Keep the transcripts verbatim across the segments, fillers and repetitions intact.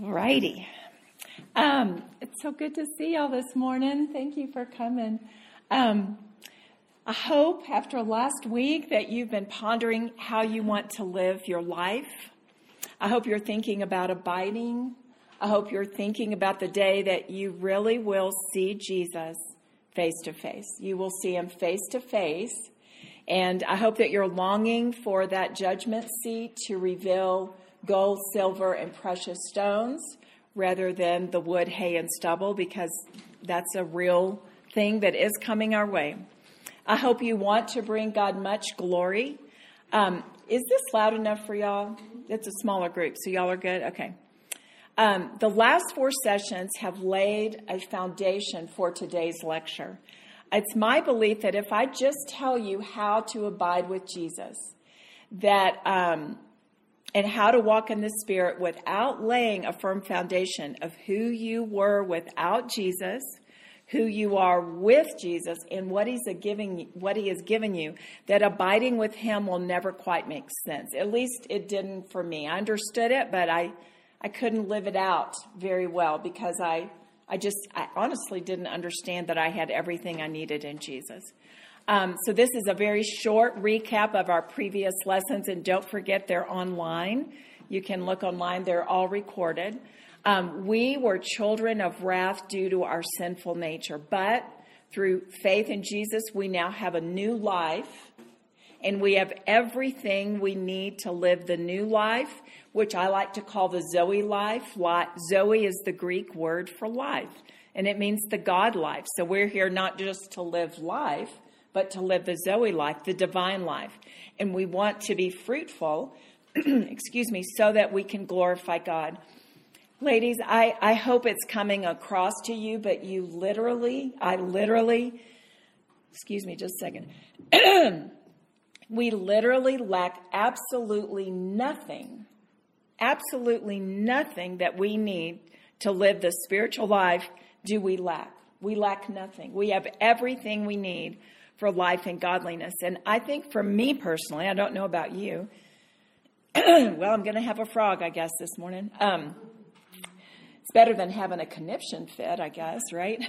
All righty. Um, it's so good to see y'all this morning. Thank you for coming. Um, I hope after last week that you've been pondering how you want to live your life. I hope you're thinking about abiding. I hope you're thinking about the day that you really will see Jesus face to face. You will see him face to face. And I hope that you're longing for that judgment seat to reveal gold, silver, and precious stones rather than the wood, hay, and stubble, because that's a real thing that is coming our way. I hope you want to bring God much glory. Um, is this loud enough for y'all? It's a smaller group, so y'all are good? Okay. Um, the last four sessions have laid a foundation for today's lecture. It's my belief that if I just tell you how to abide with Jesus, that um, and how to walk in the Spirit without laying a firm foundation of who you were without Jesus, who you are with Jesus, and what he's a giving, what he has given you, that abiding with him will never quite make sense. At least it didn't for me. I understood it, but I, I couldn't live it out very well because I, I just, I honestly didn't understand that I had everything I needed in Jesus. Um, so this is a very short recap of our previous lessons, and don't forget they're online. You can look online. They're all recorded. Um, we were children of wrath due to our sinful nature, but through faith in Jesus, we now have a new life, and we have everything we need to live the new life, which I like to call the Zoe life. Zoe is the Greek word for life, and it means the God life. So we're here not just to live life, but to live the Zoe life, the divine life. And we want to be fruitful, excuse me, so that we can glorify God. Ladies, I, I hope it's coming across to you, but you literally, I literally, excuse me just a second. We literally lack absolutely nothing, absolutely nothing that we need to live the spiritual life do we lack. We lack nothing. We have everything we need for life and godliness. And I think for me personally, I don't know about you. Well, I'm going to have a frog, I guess, this morning. Um, it's better than having a conniption fit, I guess, right?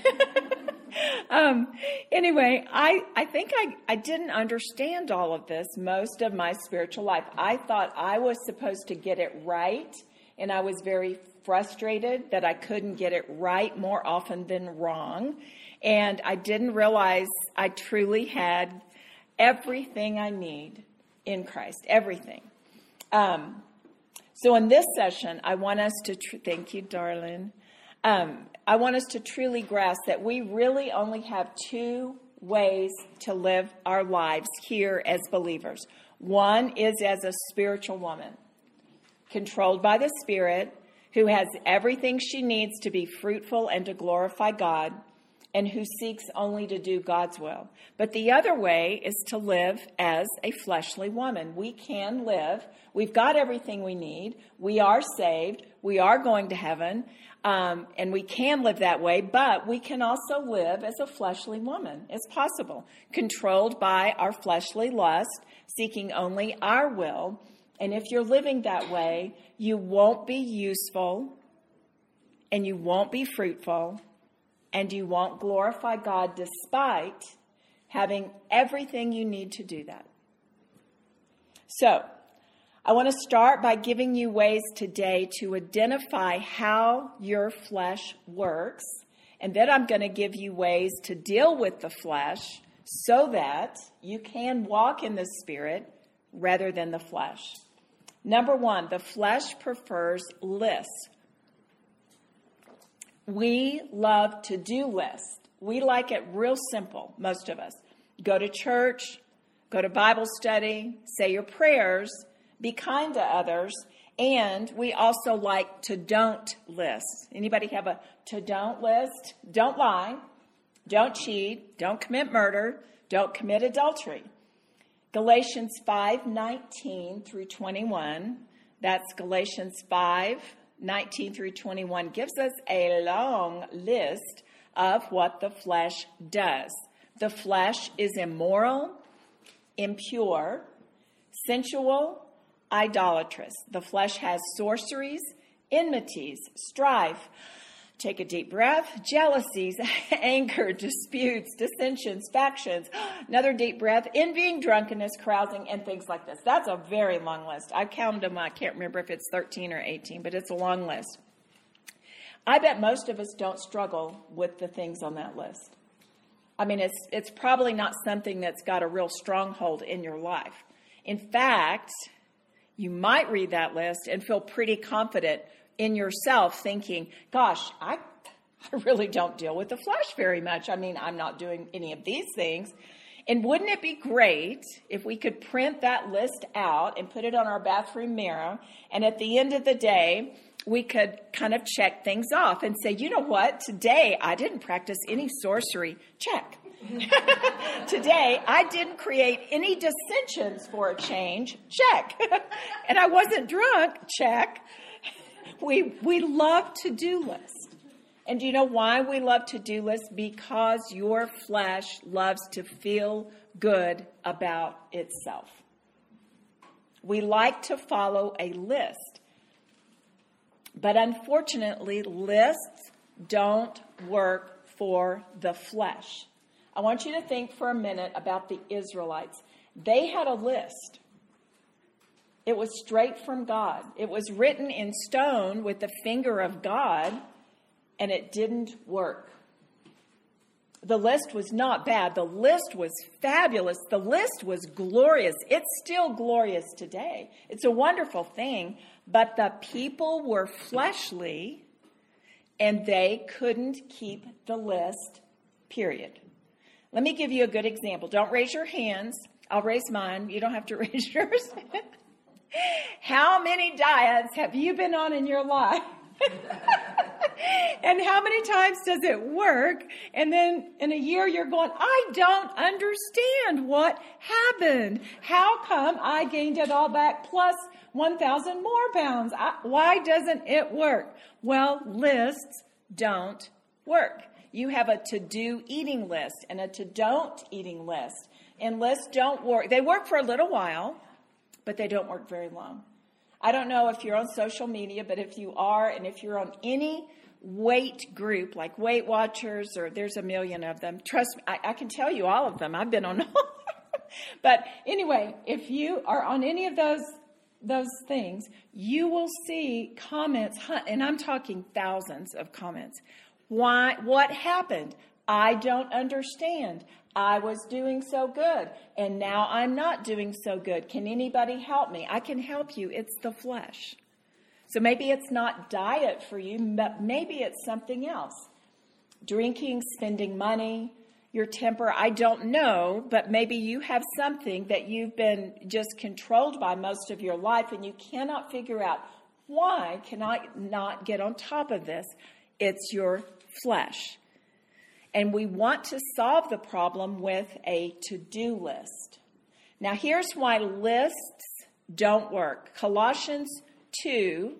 um, anyway, I, I think I, I didn't understand all of this most of my spiritual life. I thought I was supposed to get it right, and I was very frustrated that I couldn't get it right more often than wrong. And I didn't realize I truly had everything I need in Christ, everything. Um, so in this session, I want us to, tr- thank you, darling. Um, I want us to truly grasp that we really only have two ways to live our lives here as believers. One is as a spiritual woman, controlled by the Spirit, who has everything she needs to be fruitful and to glorify God, and who seeks only to do God's will. But the other way is to live as a fleshly woman. We can live. We've got everything we need. We are saved. We are going to heaven. Um, and we can live that way, but we can also live as a fleshly woman. It's possible. Controlled by our fleshly lust, seeking only our will. And if you're living that way, you won't be useful, and you won't be fruitful, and you won't glorify God despite having everything you need to do that. So, I want to start by giving you ways today to identify how your flesh works, and then I'm going to give you ways to deal with the flesh so that you can walk in the Spirit rather than the flesh. Number one, the flesh prefers lists. We love to-do lists. We like it real simple, most of us. Go to church, go to Bible study, say your prayers, be kind to others, and we also like to-don't lists. Anybody have a to-don't list? Don't lie, don't cheat, don't commit murder, don't commit adultery. Galatians five nineteen through twenty-one, that's Galatians five nineteen through twenty-one, gives us a long list of what the flesh does. The flesh is immoral, impure, sensual, idolatrous. The flesh has sorceries, enmities, strife. Take a deep breath. Jealousies, anger, disputes, dissensions, factions. Another deep breath. Envying, drunkenness, carousing, and things like this. That's a very long list. I counted them. I can't remember if it's thirteen or eighteen, but it's a long list. I bet most of us don't struggle with the things on that list. I mean, it's it's probably not something that's got a real stronghold in your life. In fact, you might read that list and feel pretty confident in yourself thinking, gosh, I, I really don't deal with the flesh very much. I mean, I'm not doing any of these things. And wouldn't it be great if we could print that list out and put it on our bathroom mirror, and at the end of the day, we could kind of check things off and say, you know what, today I didn't practice any sorcery. Check. Today I didn't create any dissensions for a change. Check. And I wasn't drunk. Check. We we love to-do lists. And do you know why we love to-do lists? Because your flesh loves to feel good about itself. We like to follow a list. But unfortunately, lists don't work for the flesh. I want you to think for a minute about the Israelites. They had a list. It was straight from God. It was written in stone with the finger of God, and it didn't work. The list was not bad. The list was fabulous. The list was glorious. It's still glorious today. It's a wonderful thing, but the people were fleshly, and they couldn't keep the list, period. Let me give you a good example. Don't raise your hands. I'll raise mine. You don't have to raise yours. How many diets have you been on in your life? And how many times does it work? And then in a year you're going, I don't understand what happened. How come I gained it all back plus one thousand more pounds? I, why doesn't it work? Well, lists don't work. You have a to-do eating list and a to-don't eating list. And lists don't work. They work for a little while, but they don't work very long. I don't know if you're on social media, but if you are, and if you're on any weight group, like Weight Watchers, or there's a million of them, trust me, I, I can tell you all of them. I've been on all. But anyway, if you are on any of those those things, you will see comments, and I'm talking thousands of comments. Why? What happened? I don't understand. I was doing so good, and now I'm not doing so good. Can anybody help me? I can help you. It's the flesh. So maybe it's not diet for you, but maybe it's something else. Drinking, spending money, your temper, I don't know, but maybe you have something that you've been just controlled by most of your life, and you cannot figure out, why can I not get on top of this? It's your flesh. And we want to solve the problem with a to-do list. Now, here's why lists don't work. Colossians two,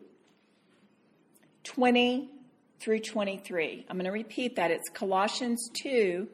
twenty through twenty-three. I'm going to repeat that. It's Colossians two,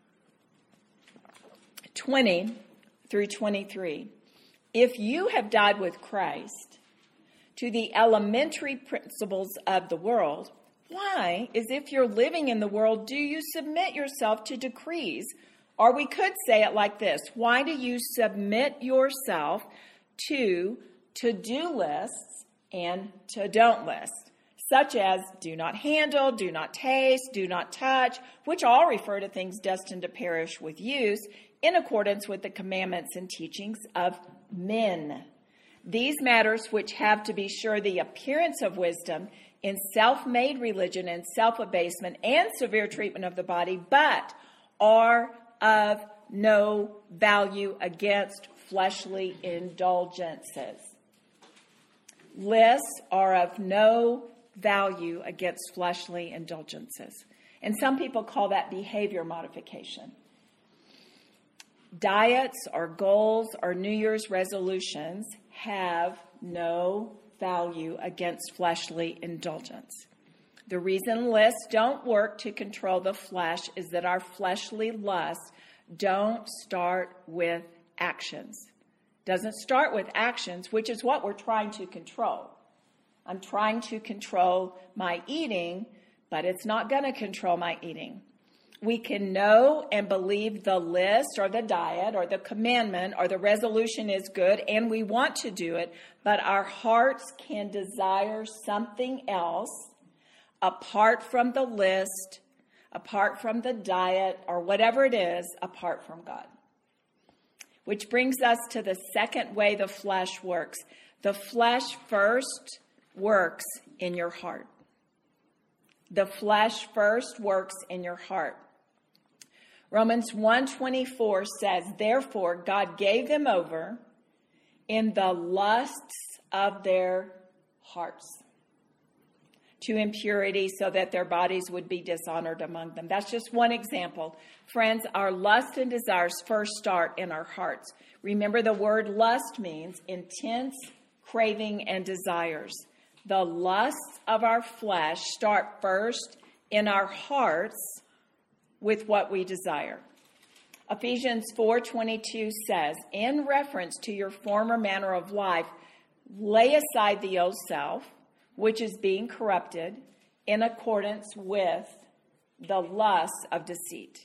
twenty through twenty-three. If you have died with Christ to the elementary principles of the world, why, as if you're living in the world, do you submit yourself to decrees? Or we could say it like this. Why do you submit yourself to to-do lists and to-don't lists, such as do not handle, do not taste, do not touch, which all refer to things destined to perish with use in accordance with the commandments and teachings of men. These matters, which have to be sure the appearance of wisdom in self-made religion and self-abasement and severe treatment of the body, but are of no value against fleshly indulgences. Lists are of no value against fleshly indulgences. And some people call that behavior modification. Diets or goals or New Year's resolutions have no value against fleshly indulgence. The reason lists don't work to control the flesh is that our fleshly lusts don't start with actions. Doesn't start with actions, which is what we're trying to control. I'm trying to control my eating, but it's not going to control my eating. We can know and believe the list or the diet or the commandment or the resolution is good and we want to do it, but our hearts can desire something else apart from the list, apart from the diet or whatever it is, apart from God. Which brings us to the second way the flesh works. The flesh first works in your heart. The flesh first works in your heart. Romans one twenty-four says, therefore God gave them over in the lusts of their hearts to impurity so that their bodies would be dishonored among them. That's just one example. Friends, our lust and desires first start in our hearts. Remember, the word lust means intense craving and desires. The lusts of our flesh start first in our hearts with what we desire. Ephesians four twenty-two says, in reference to your former manner of life, lay aside the old self, which is being corrupted in accordance with the lusts of deceit.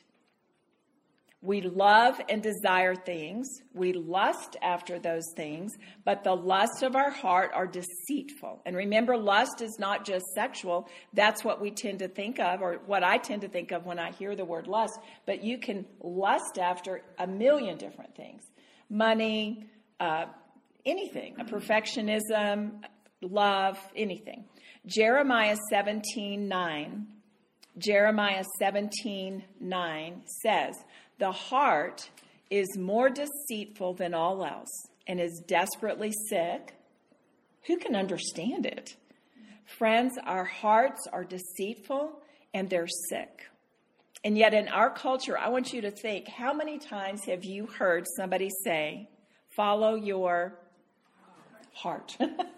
We love and desire things. We lust after those things, but the lusts of our heart are deceitful. And remember, lust is not just sexual. That's what we tend to think of, or what I tend to think of when I hear the word lust. But you can lust after a million different things. Money, uh, anything, a perfectionism, love, anything. Jeremiah seventeen nine, Jeremiah seventeen nine says, the heart is more deceitful than all else and is desperately sick. Who can understand it? Friends, our hearts are deceitful and they're sick. And yet in our culture, I want you to think, how many times have you heard somebody say, follow your heart?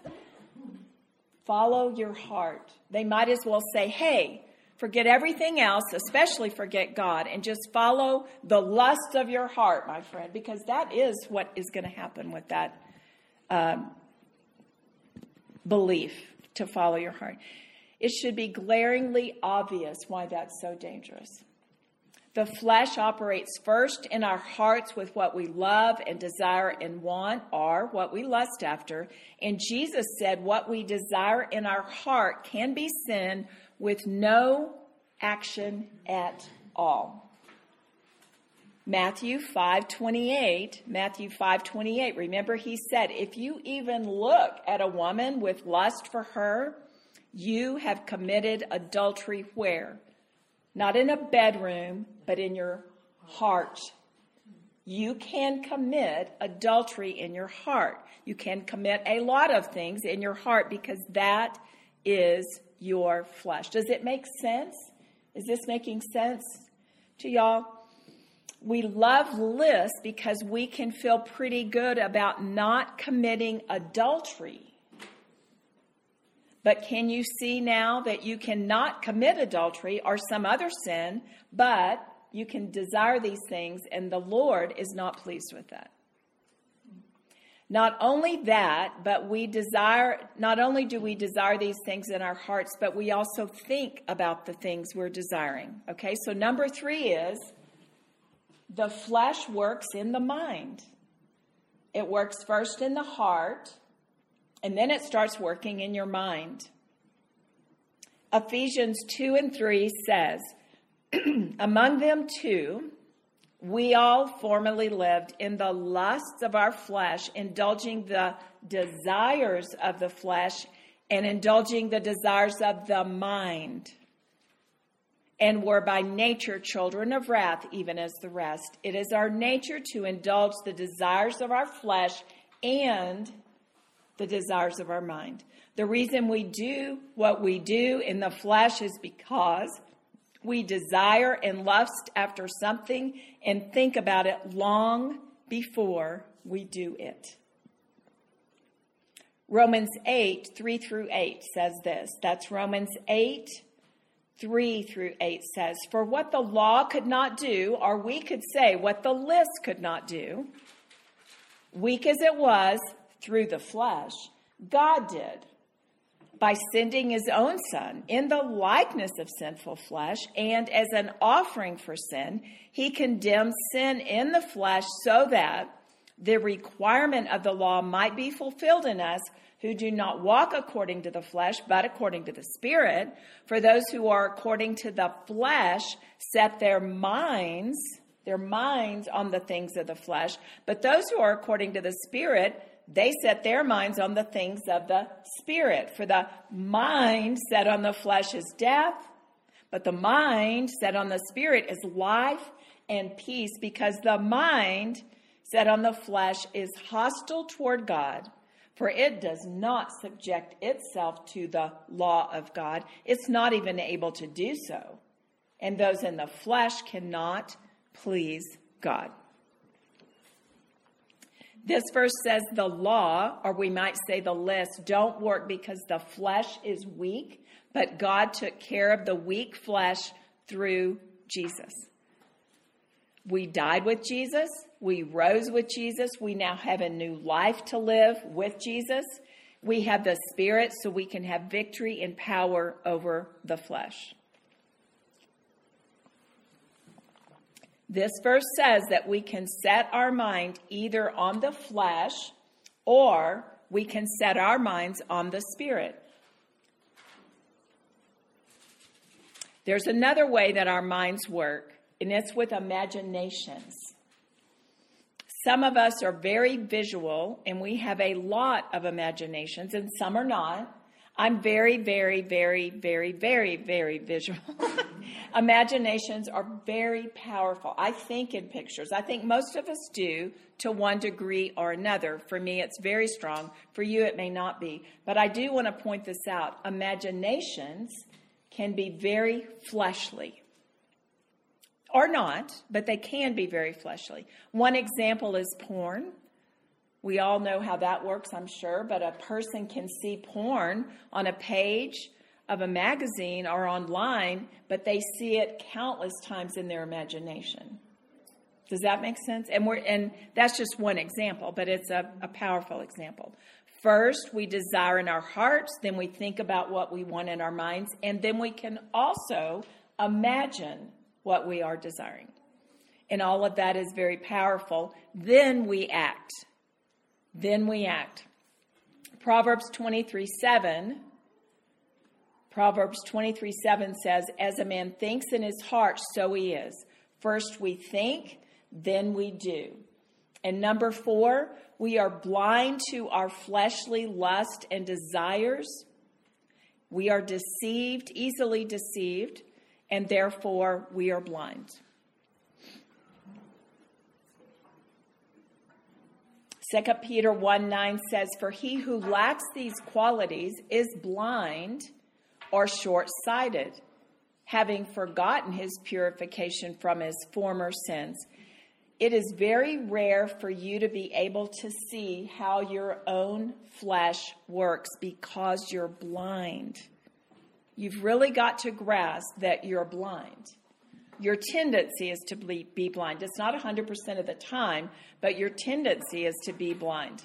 Follow your heart. They might as well say, hey, forget everything else, especially forget God, and just follow the lust of your heart, my friend, because that is what is going to happen with that um, belief to follow your heart. It should be glaringly obvious why that's so dangerous. The flesh operates first in our hearts with what we love and desire and want, or what we lust after. And Jesus said what we desire in our heart can be sin with no action at all. Matthew five twenty-eight, Matthew five twenty-eight, remember he said, if you even look at a woman with lust for her, you have committed adultery where? Not in a bedroom, but in your heart. You can commit adultery in your heart. You can commit a lot of things in your heart because that is your flesh. Does it make sense? Is this making sense to y'all? We love lists because we can feel pretty good about not committing adultery. But can you see now that you cannot commit adultery or some other sin, but you can desire these things and the Lord is not pleased with that? Not only that, but we desire, not only do we desire these things in our hearts, but we also think about the things we're desiring. Okay, so number three is the flesh works in the mind. It works first in the heart, and then it starts working in your mind. Ephesians two and three says, among them too, we all formerly lived in the lusts of our flesh, indulging the desires of the flesh and indulging the desires of the mind, and were by nature children of wrath, even as the rest. It is our nature to indulge the desires of our flesh and the desires of our mind. The reason we do what we do in the flesh is because we desire and lust after something and think about it long before we do it. Romans eight, three through eight says this. That's Romans eight, three through eight says, for what the law could not do, or we could say what the list could not do, weak as it was through the flesh, God did. by sending his own Son in the likeness of sinful flesh, and as an offering for sin, he condemned sin in the flesh so that the requirement of the law might be fulfilled in us who do not walk according to the flesh, but according to the Spirit. For those who are according to the flesh set their minds, their minds on the things of the flesh, but those who are according to the Spirit, they set their minds on the things of the Spirit. For the mind set on the flesh is death, but the mind set on the Spirit is life and peace, because the mind set on the flesh is hostile toward God, for it does not subject itself to the law of God. It's not even able to do so. And those in the flesh cannot please God. This verse says the law, or we might say the list, don't work because the flesh is weak, but God took care of the weak flesh through Jesus. We died with Jesus. We rose with Jesus. We now have a new life to live with Jesus. We have the Spirit so we can have victory and power over the flesh. This verse says that we can set our mind either on the flesh or we can set our minds on the Spirit. There's another way that our minds work, and it's with imaginations. Some of us are very visual, and we have a lot of imaginations, and some are not. I'm very, very, very, very, very, very visual. Imaginations are very powerful. I think in pictures. I think most of us do to one degree or another. For me, it's very strong. For you, it may not be. But I do want to point this out. Imaginations can be very fleshly. Or not, but they can be very fleshly. One example is porn. We all know how that works, I'm sure, but a person can see porn on a page of a magazine or online, but they see it countless times in their imagination. Does that make sense? And we're and that's just one example, but it's a, a powerful example. First, we desire in our hearts, then we think about what we want in our minds, and then we can also imagine what we are desiring. And all of that is very powerful. Then we act. Then we act. Proverbs twenty-three seven. Proverbs twenty-three seven says, as a man thinks in his heart, so he is. First we think, then we do. And number four, we are blind to our fleshly lust and desires. We are deceived, easily deceived, and therefore we are blind. Second Peter one nine says, for he who lacks these qualities is blind or short-sighted, having forgotten his purification from his former sins. It is very rare for you to be able to see how your own flesh works because you're blind. You've really got to grasp that you're blind. Your tendency is to be blind. It's not one hundred percent of the time, but your tendency is to be blind.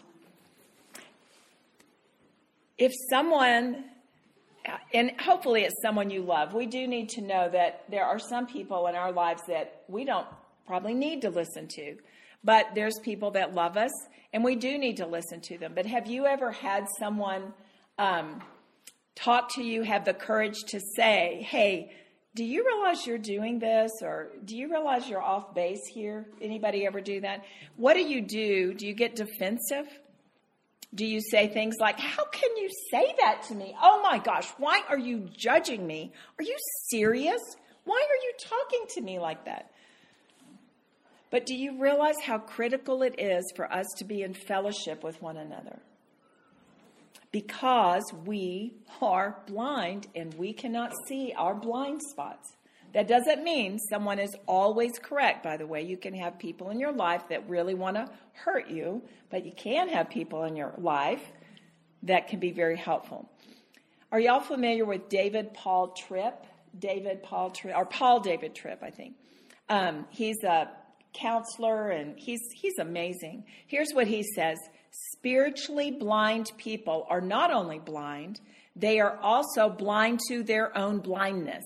If someone, and hopefully it's someone you love, we do need to know that there are some people in our lives that we don't probably need to listen to. But there's people that love us, and we do need to listen to them. But have you ever had someone um, talk to you, have the courage to say, hey, do you realize you're doing this? Or do you realize you're off base here? Anybody ever do that? What do you do? Do you get defensive? Do you say things like, how can you say that to me? Oh my gosh, why are you judging me? Are you serious? Why are you talking to me like that? But do you realize how critical it is for us to be in fellowship with one another? Because we are blind and we cannot see our blind spots. That doesn't mean someone is always correct, by the way. You can have people in your life that really want to hurt you, but you can have people in your life that can be very helpful. Are y'all familiar with David Paul Tripp? David Paul Tripp, or Paul David Tripp, I think. Um, he's a counselor and he's he's amazing. Here's what he says. Spiritually blind people are not only blind, they are also blind to their own blindness.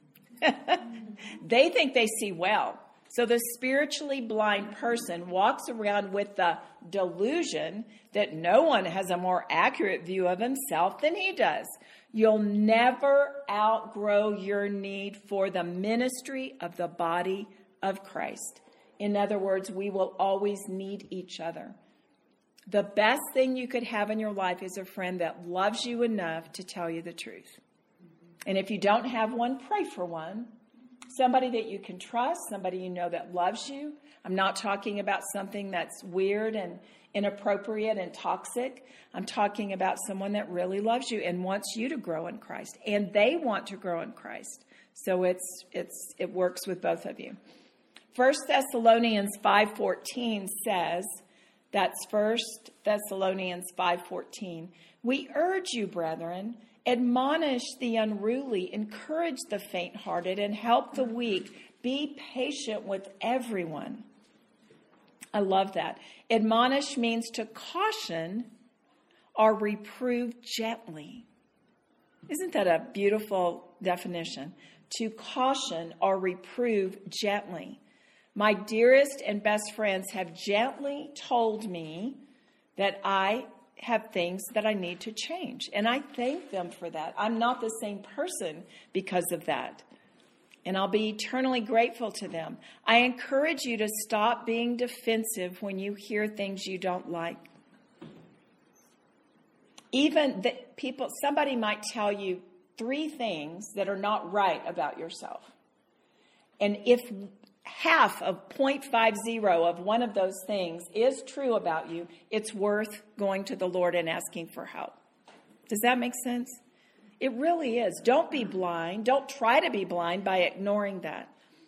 They think they see well. So the spiritually blind person walks around with the delusion that no one has a more accurate view of himself than he does. You'll never outgrow your need for the ministry of the body of Christ. In other words, we will always need each other. The best thing you could have in your life is a friend that loves you enough to tell you the truth. And if you don't have one, pray for one. Somebody that you can trust, somebody you know that loves you. I'm not talking about something that's weird and inappropriate and toxic. I'm talking about someone that really loves you and wants you to grow in Christ. And they want to grow in Christ. So it's it's it works with both of you. First Thessalonians five fourteen says, that's First Thessalonians five fourteen. We urge you, brethren, admonish the unruly, encourage the faint-hearted, and help the weak. Be patient with everyone. I love that. Admonish means to caution or reprove gently. Isn't that a beautiful definition? To caution or reprove gently. My dearest and best friends have gently told me that I have things that I need to change. And I thank them for that. I'm not the same person because of that. And I'll be eternally grateful to them. I encourage you to stop being defensive when you hear things you don't like. Even that people, somebody might tell you three things that are not right about yourself. And if half of zero point five zero of one of those things is true about you, it's worth going to the Lord and asking for help. Does that make sense? It really is. Don't be blind. Don't try to be blind by ignoring that.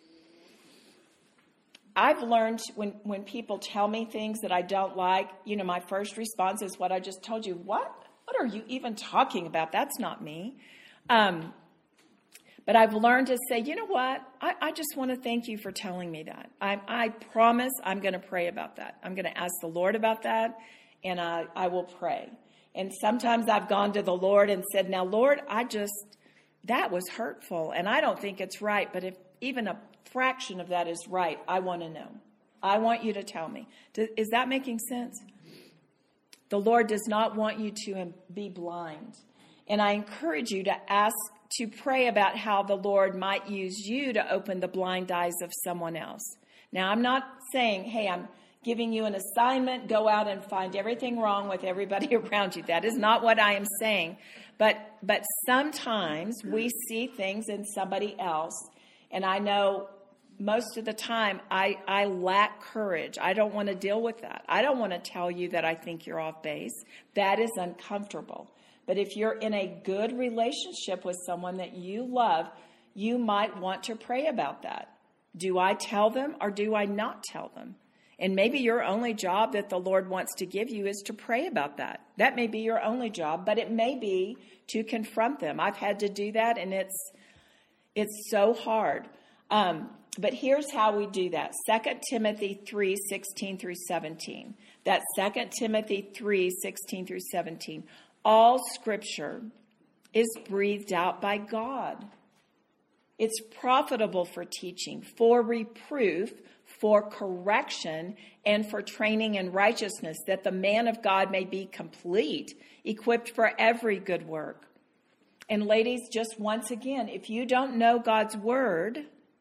I've learned when, when people tell me things that I don't like, you know, my first response is what I just told you. What? What are you even talking about? That's not me. Um, But I've learned to say, you know what? I, I just want to thank you for telling me that. I, I promise I'm going to pray about that. I'm going to ask the Lord about that, and I, I will pray. And sometimes I've gone to the Lord and said, now, Lord, I just, that was hurtful, and I don't think it's right. But if even a fraction of that is right, I want to know. I want you to tell me. Is that making sense? The Lord does not want you to be blind. And I encourage you to ask, to pray about how the Lord might use you to open the blind eyes of someone else. Now, I'm not saying, hey, I'm giving you an assignment, go out and find everything wrong with everybody around you. That is not what I am saying. But but sometimes we see things in somebody else, and I know most of the time I, I lack courage. I don't want to deal with that. I don't want to tell you that I think you're off base. That is uncomfortable. But if you're in a good relationship with someone that you love, you might want to pray about that. Do I tell them or do I not tell them? And maybe your only job that the Lord wants to give you is to pray about that. That may be your only job, but it may be to confront them. I've had to do that, and it's it's so hard. Um, but here's how we do that. Second Timothy three, sixteen through seventeen. That's Second Timothy three, sixteen through seventeen. All Scripture is breathed out by God. It's profitable for teaching, for reproof, for correction, and for training in righteousness, that the man of God may be complete, equipped for every good work. And ladies, just once again, if you don't know God's word,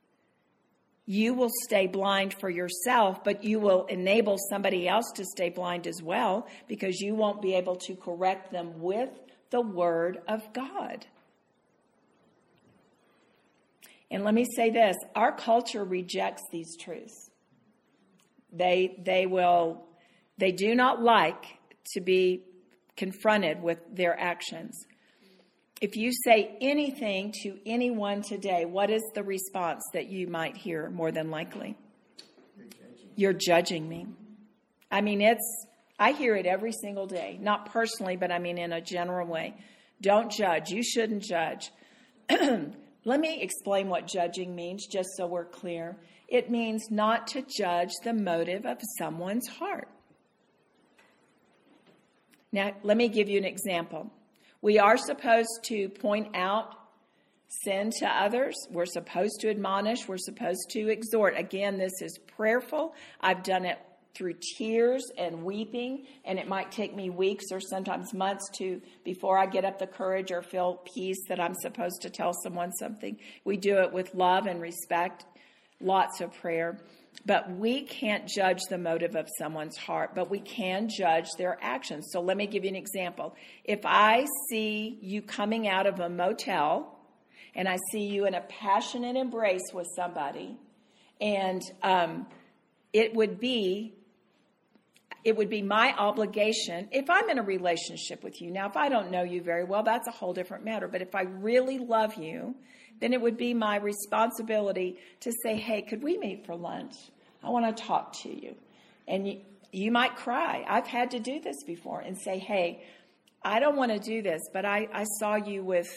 you will stay blind for yourself, but you will enable somebody else to stay blind as well, because you won't be able to correct them with the word of God. And let me say this, our culture rejects these truths. They they will they do not like to be confronted with their actions. If you say anything to anyone today, what is the response that you might hear more than likely? You're judging me. I mean, it's I hear it every single day, not personally, but I mean in a general way. Don't judge. You shouldn't judge. Let me explain what judging means, just so we're clear. It means not to judge the motive of someone's heart. Now, let me give you an example. We are supposed to point out sin to others. We're supposed to admonish. We're supposed to exhort. Again, this is prayerful. I've done it through tears and weeping, and it might take me weeks or sometimes months to before I get up the courage or feel peace that I'm supposed to tell someone something. We do it with love and respect, lots of prayer. But we can't judge the motive of someone's heart, but we can judge their actions. So let me give you an example. If I see you coming out of a motel and I see you in a passionate embrace with somebody, and um, it would be It would be my obligation, if I'm in a relationship with you. Now, if I don't know you very well, that's a whole different matter. But if I really love you, then it would be my responsibility to say, hey, could we meet for lunch? I want to talk to you. And you, you might cry. I've had to do this before and say, hey, I don't want to do this, but I, I saw you with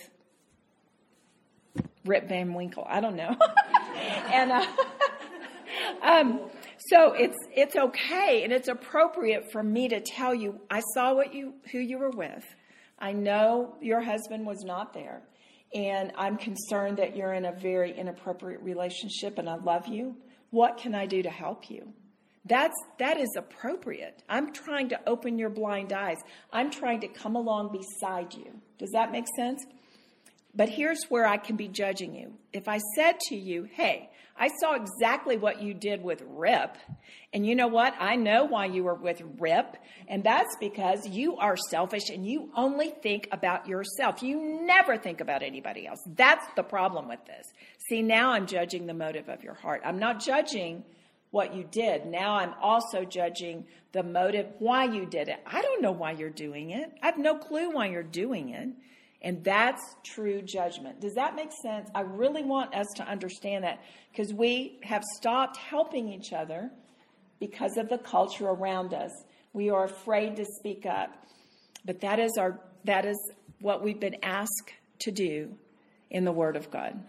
Rip Van Winkle. I don't know. and uh, um So it's it's okay and it's appropriate for me to tell you, I saw what you who you were with. I know your husband was not there. And I'm concerned that you're in a very inappropriate relationship and I love you. What can I do to help you? That's that is appropriate. I'm trying to open your blind eyes. I'm trying to come along beside you. Does that make sense? But here's where I can be judging you. If I said to you, hey, I saw exactly what you did with Rip. And you know what? I know why you were with Rip. And that's because you are selfish and you only think about yourself. You never think about anybody else. That's the problem with this. See, now I'm judging the motive of your heart. I'm not judging what you did. Now I'm also judging the motive, why you did it. I don't know why you're doing it. I have no clue why you're doing it. And that's true judgment. Does that make sense? I really want us to understand that because we have stopped helping each other because of the culture around us. We are afraid to speak up. But that is our that is what we've been asked to do in the Word of God.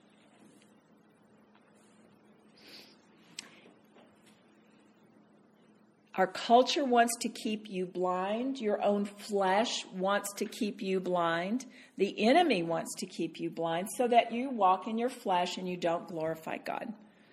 Our culture wants to keep you blind. Your own flesh wants to keep you blind. The enemy wants to keep you blind so that you walk in your flesh and you don't glorify God.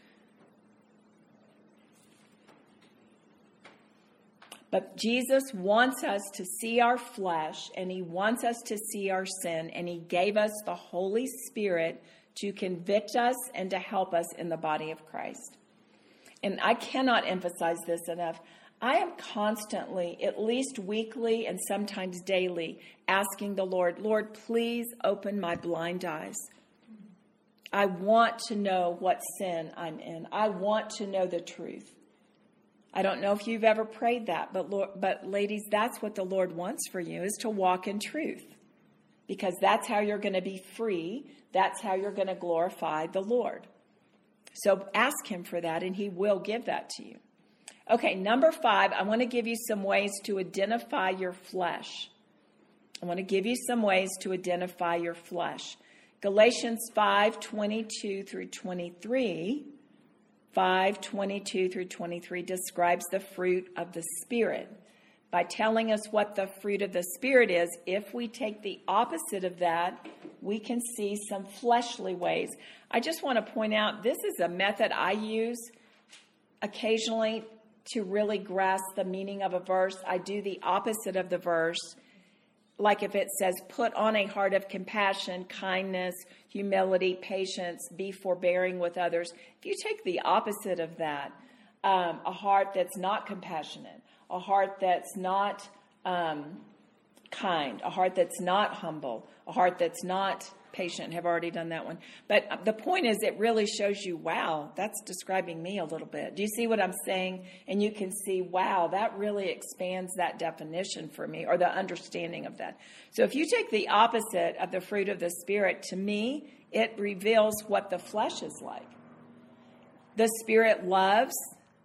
But Jesus wants us to see our flesh and he wants us to see our sin, and he gave us the Holy Spirit to convict us and to help us in the body of Christ. And I cannot emphasize this enough. I am constantly, at least weekly and sometimes daily, asking the Lord, Lord, please open my blind eyes. I want to know what sin I'm in. I want to know the truth. I don't know if you've ever prayed that, but Lord, but ladies, that's what the Lord wants for you, is to walk in truth. Because that's how you're going to be free. That's how you're going to glorify the Lord. So ask him for that, and he will give that to you. Okay, number five, I want to give you some ways to identify your flesh. I want to give you some ways to identify your flesh. Galatians five twenty-two through twenty-three, five twenty-two through twenty-three describes the fruit of the Spirit by telling us what the fruit of the Spirit is. If we take the opposite of that, we can see some fleshly ways. I just want to point out, this is a method I use occasionally to really grasp the meaning of a verse. I do the opposite of the verse. Like if it says, put on a heart of compassion, kindness, humility, patience, be forbearing with others. If you take the opposite of that, um, a heart that's not compassionate, a heart that's not um, kind, a heart that's not humble, a heart that's not patient. Have already done that one. But the point is, it really shows you, wow, that's describing me a little bit. Do you see what I'm saying? And you can see, wow, that really expands that definition for me, or the understanding of that. So if you take the opposite of the fruit of the Spirit, to me, it reveals what the flesh is like. The Spirit loves,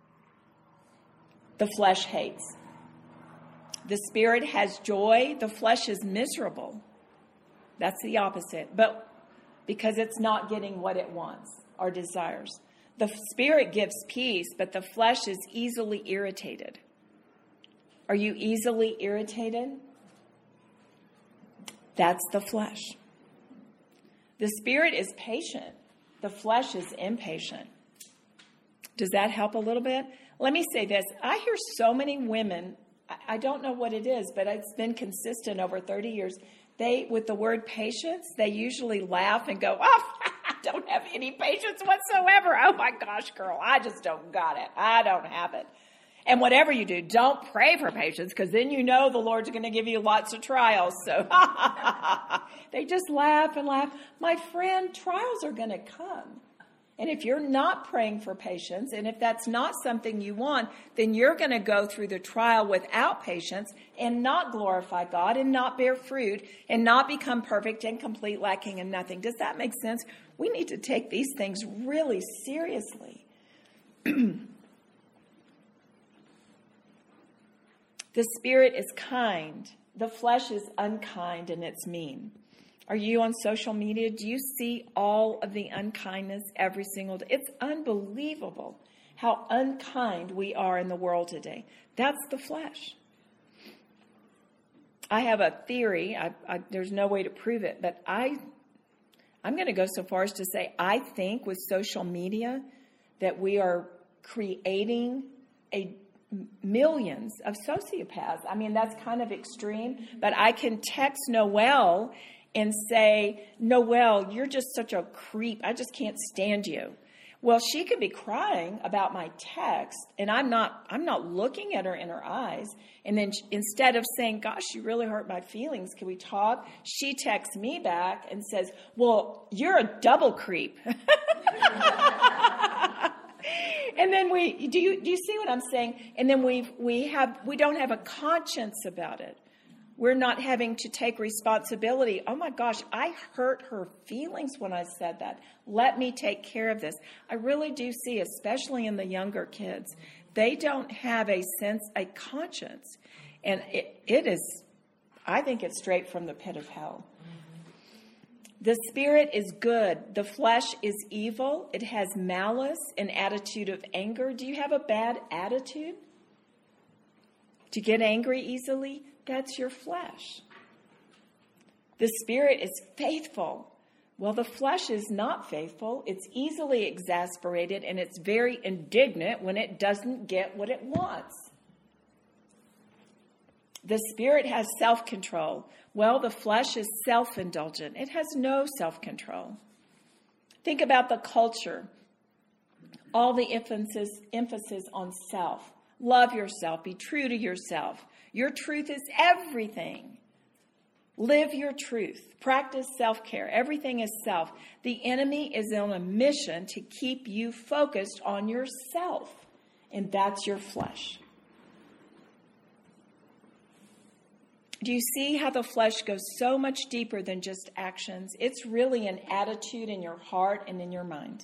the flesh hates. The Spirit has joy, the flesh is miserable. That's the opposite, but because it's not getting what it wants or desires. The Spirit gives peace, but the flesh is easily irritated. Are you easily irritated? That's the flesh. The Spirit is patient. The flesh is impatient. Does that help a little bit? Let me say this. I hear so many women, I don't know what it is, but it's been consistent over thirty years. They, with the word patience, they usually laugh and go, oh, I don't have any patience whatsoever. Oh my gosh, girl, I just don't got it. I don't have it. And whatever you do, don't pray for patience, because then you know the Lord's going to give you lots of trials. So they just laugh and laugh. My friend, trials are going to come. And if you're not praying for patience, and if that's not something you want, then you're going to go through the trial without patience and not glorify God and not bear fruit and not become perfect and complete, lacking in nothing. Does that make sense? We need to take these things really seriously. The Spirit is kind. The flesh is unkind and it's mean. Are you on social media? Do you see all of the unkindness every single day? It's unbelievable how unkind we are in the world today. That's the flesh. I have a theory. I, I, there's no way to prove it, but I, I'm going to go so far as to say I think with social media that we are creating a millions of sociopaths. I mean, that's kind of extreme, but I can text Noelle and say, Noelle, you're just such a creep. I just can't stand you. Well, she could be crying about my text, and I'm not I'm not looking at her in her eyes. And then she, instead of saying, gosh, you really hurt my feelings, can we talk? She texts me back and says, well, you're a double creep. And then we do you do you see what I'm saying? And then we we have we don't have a conscience about it. We're not having to take responsibility. Oh my gosh, I hurt her feelings when I said that. Let me take care of this. I really do see, especially in the younger kids, they don't have a sense, a conscience. And it, it is, I think it's straight from the pit of hell. The Spirit is good. The flesh is evil. It has malice, an attitude of anger. Do you have a bad attitude? Do you get angry easily? That's your flesh. The Spirit is faithful. Well, the flesh is not faithful. It's easily exasperated, and it's very indignant when it doesn't get what it wants. The Spirit has self-control. Well, the flesh is self-indulgent. It has no self-control. Think about the culture. All the emphasis, emphasis on self. Love yourself. Be true to yourself. Your truth is everything. Live your truth. Practice self-care. Everything is self. The enemy is on a mission to keep you focused on yourself, and that's your flesh. Do you see how the flesh goes so much deeper than just actions? It's really an attitude in your heart and in your mind.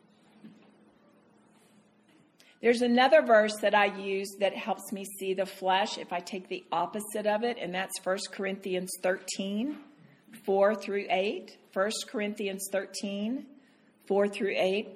There's another verse that I use that helps me see the flesh if I take the opposite of it, and that's First Corinthians thirteen, four through eight. First Corinthians thirteen, four through eight.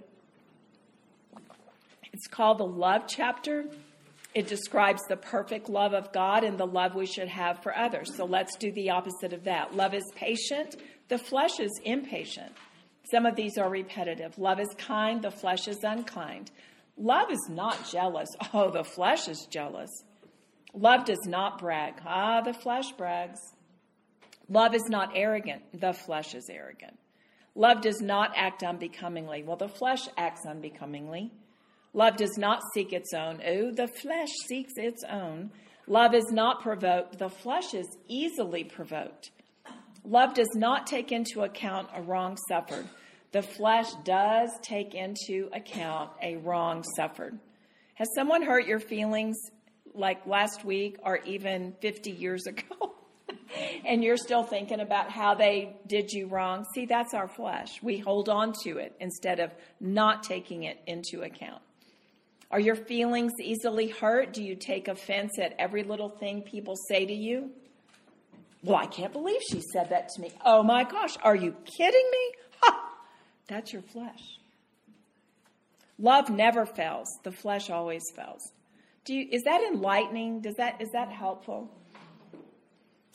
It's called the love chapter. It describes the perfect love of God and the love we should have for others. So let's do the opposite of that. Love is patient. The flesh is impatient. Some of these are repetitive. Love is kind. The flesh is unkind. Love is not jealous. Oh, the flesh is jealous. Love does not brag. Ah, the flesh brags. Love is not arrogant. The flesh is arrogant. Love does not act unbecomingly. Well, the flesh acts unbecomingly. Love does not seek its own. Oh, the flesh seeks its own. Love is not provoked. The flesh is easily provoked. Love does not take into account a wrong suffered. The flesh does take into account a wrong suffered. Has someone hurt your feelings like last week or even fifty years ago? And you're still thinking about how they did you wrong? See, that's our flesh. We hold on to it instead of not taking it into account. Are your feelings easily hurt? Do you take offense at every little thing people say to you? Well, I can't believe she said that to me. Oh my gosh, are you kidding me? Ha! That's your flesh. Love never fails. The flesh always fails. Do you, is that enlightening? Does that is that helpful?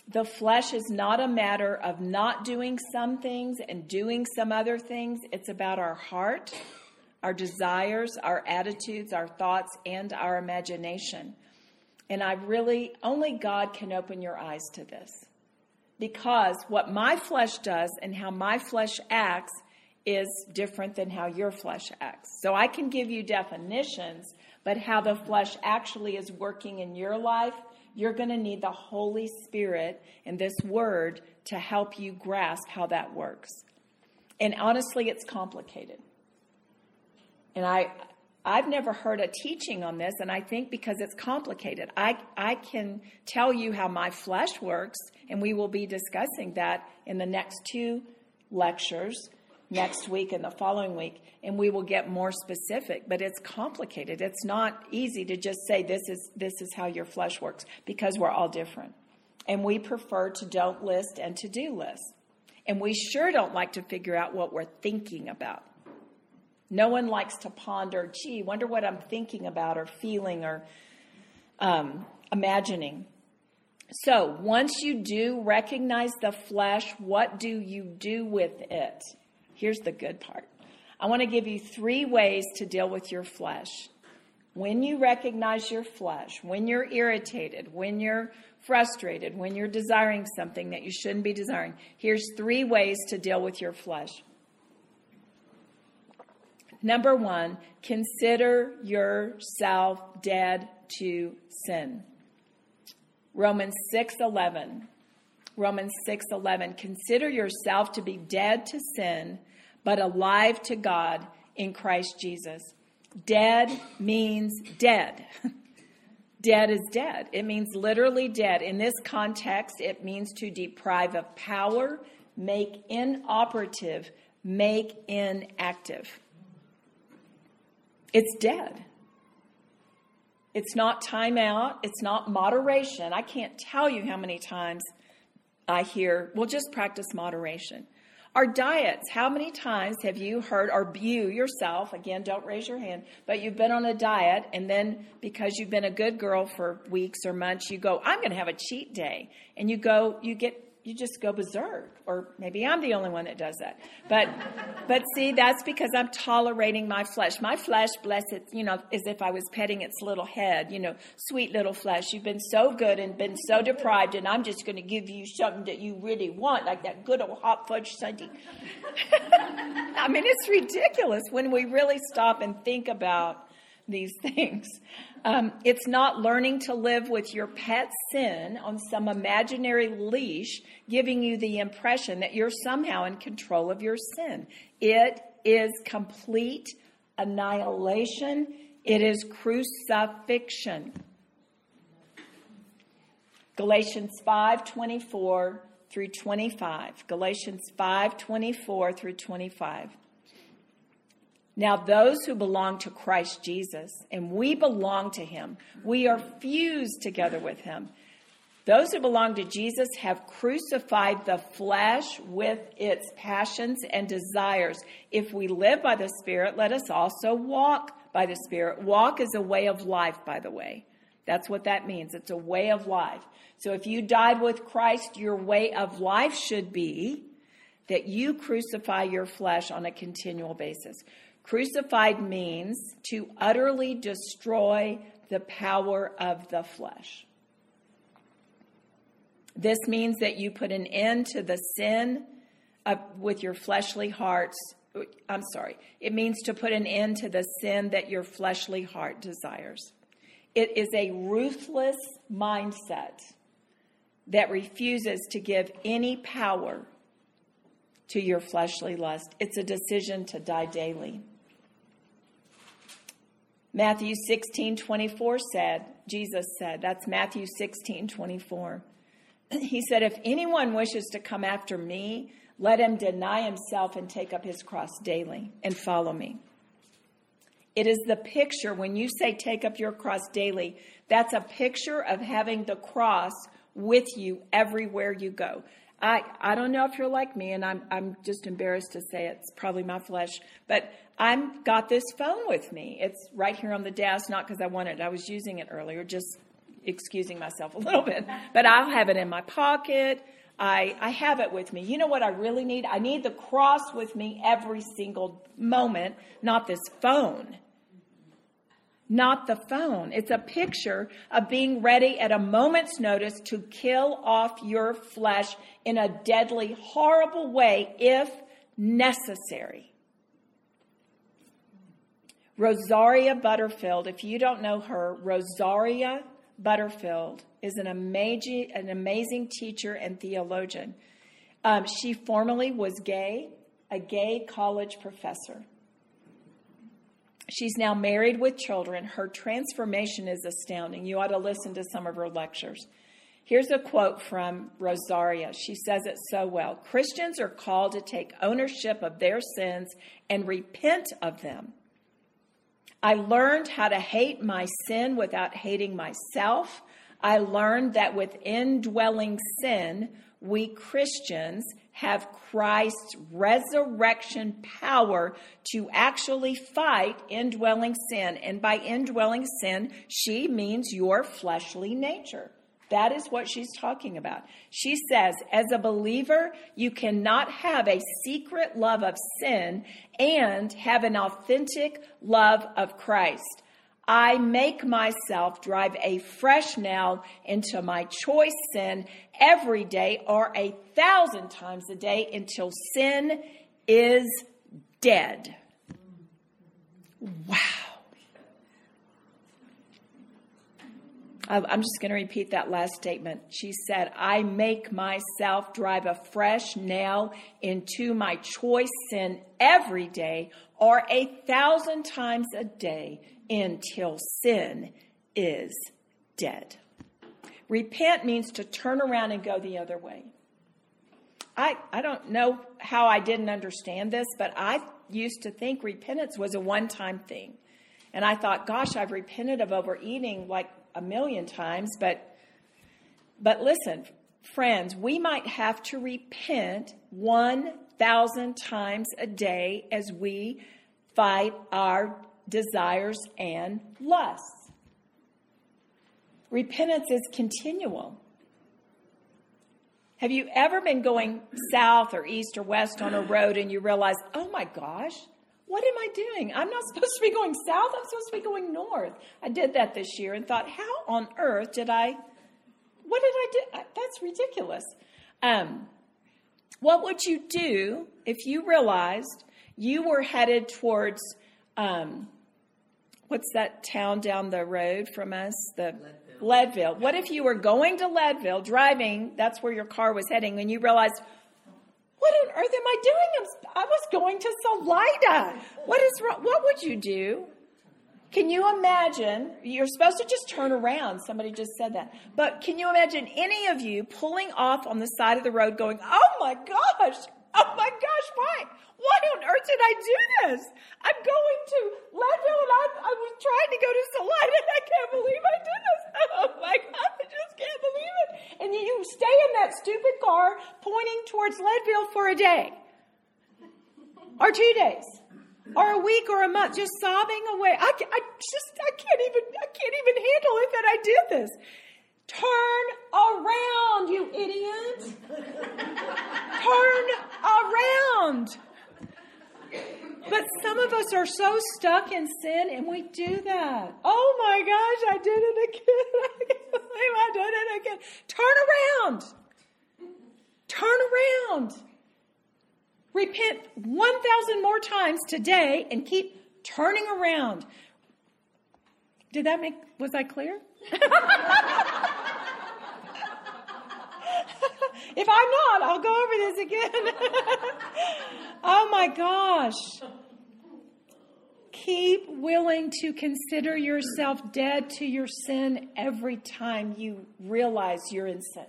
The flesh is not a matter of not doing some things and doing some other things. It's about our heart, our desires, our attitudes, our thoughts, and our imagination. And I really, only God can open your eyes to this. Because what my flesh does and how my flesh acts is different than how your flesh acts. So I can give you definitions, but how the flesh actually is working in your life, you're going to need the Holy Spirit and this word to help you grasp how that works. And honestly, it's complicated. And I, I've never heard a teaching on this, and I think because it's complicated. I, I can tell you how my flesh works, and we will be discussing that in the next two lectures, next week and the following week, and we will get more specific. But it's complicated. It's not easy to just say this is this is how your flesh works, because we're all different. And we prefer to don't list and to do list. And we sure don't like to figure out what we're thinking about. No one likes to ponder, gee, wonder what I'm thinking about or feeling or um, imagining. So once you do recognize the flesh, what do you do with it? Here's the good part. I want to give you three ways to deal with your flesh. When you recognize your flesh, when you're irritated, when you're frustrated, when you're desiring something that you shouldn't be desiring, here's three ways to deal with your flesh. Number one, consider yourself dead to sin. Romans six eleven. Romans six eleven. Consider yourself to be dead to sin, but alive to God in Christ Jesus. Dead means dead. Dead is dead. It means literally dead. In this context, it means to deprive of power, make inoperative, make inactive. It's dead. It's not time out. It's not moderation. I can't tell you how many times I hear, well, just practice moderation. Our diets, how many times have you heard, or you yourself, again, don't raise your hand, but you've been on a diet, and then because you've been a good girl for weeks or months, you go, I'm going to have a cheat day. And you go, you get, you just go berserk. Or maybe I'm the only one that does that. But, but see, that's because I'm tolerating my flesh. My flesh, bless it, you know, as if I was petting its little head, you know, sweet little flesh. You've been so good and been so deprived, and I'm just going to give you something that you really want, like that good old hot fudge sundae. I mean, it's ridiculous when we really stop and think about these things. Um, it's not learning to live with your pet sin on some imaginary leash, giving you the impression that you're somehow in control of your sin. It is complete annihilation. It is crucifixion. Galatians five twenty-four through twenty-five. Galatians five twenty-four through twenty-five. Now, those who belong to Christ Jesus, and we belong to him, we are fused together with him. Those who belong to Jesus have crucified the flesh with its passions and desires. If we live by the Spirit, let us also walk by the Spirit. Walk is a way of life, by the way. That's what that means. It's a way of life. So if you died with Christ, your way of life should be that you crucify your flesh on a continual basis. Crucified means to utterly destroy the power of the flesh. This means that you put an end to the sin of, with your fleshly hearts. I'm sorry. It means to put an end to the sin that your fleshly heart desires. It is a ruthless mindset that refuses to give any power to your fleshly lust. It's a decision to die daily. Matthew sixteen twenty-four said, Jesus said, that's Matthew sixteen twenty-four. He said, if anyone wishes to come after me, let him deny himself and take up his cross daily and follow me. It is the picture, when you say take up your cross daily, that's a picture of having the cross with you everywhere you go. I, I don't know if you're like me, and I'm I'm just embarrassed to say it. It's probably my flesh, but I've got this phone with me. It's right here on the desk, not because I wanted it. I was using it earlier, just excusing myself a little bit, but I'll have it in my pocket. I, I have it with me. You know what I really need? I need the cross with me every single moment, not this phone. Not the phone. It's a picture of being ready at a moment's notice to kill off your flesh in a deadly, horrible way if necessary. Rosaria Butterfield, if you don't know her, Rosaria Butterfield is an amazing, an amazing teacher and theologian. Um, she formerly was gay, a gay college professor. She's now married with children. Her transformation is astounding. You ought to listen to some of her lectures. Here's a quote from Rosaria. She says it so well. Christians are called to take ownership of their sins and repent of them. I learned how to hate my sin without hating myself. I learned that with indwelling sin, we Christians have Christ's resurrection power to actually fight indwelling sin. And by indwelling sin, she means your fleshly nature. That is what she's talking about. She says, as a believer, you cannot have a secret love of sin and have an authentic love of Christ. I make myself drive a fresh nail into my choice sin every day or a thousand times a day until sin is dead. Wow. I'm just going to repeat that last statement. She said, I make myself drive a fresh nail into my choice sin every day or a thousand times a day until sin is dead. Repent means to turn around and go the other way. I, I don't know how I didn't understand this, but I used to think repentance was a one-time thing. And I thought, gosh, I've repented of overeating like a million times, but but listen, friends, we might have to repent one thousand times a day as we fight our desires and lusts. Repentance is continual. Have you ever been going south or east or west on a road and you realize, oh my gosh, what am I doing? I'm not supposed to be going south. I'm supposed to be going north. I did that this year and thought, how on earth did I, what did I do? That's ridiculous. Um, what would you do if you realized you were headed towards, um, what's that town down the road from us? The Leadville. Leadville. What if you were going to Leadville, driving, that's where your car was heading, and you realized, what on earth am I doing? I was going to Salida. What is wrong? What would you do? Can you imagine? You're supposed to just turn around. Somebody just said that. But can you imagine any of you pulling off on the side of the road going, oh my gosh, oh my gosh, why? Why on earth did I do this? I'm going to Leadville and I, I was trying to go to Salida and I can't believe I did this. Oh my God, I just can't believe it. And you stay in that stupid car pointing towards Leadville for a day or two days or a week or a month, just sobbing away. I, I just, I can't even, I can't even handle it that I did this. Turn around, you idiot. Turn around. But some of us are so stuck in sin and we do that. Oh my gosh, I did it again. I can't believe I did it again. Turn around. Turn around. Repent one thousand more times today and keep turning around. Did that make, was I clear? If I'm not, I'll go over this again. Oh my gosh. Keep willing to consider yourself dead to your sin every time you realize you're in sin.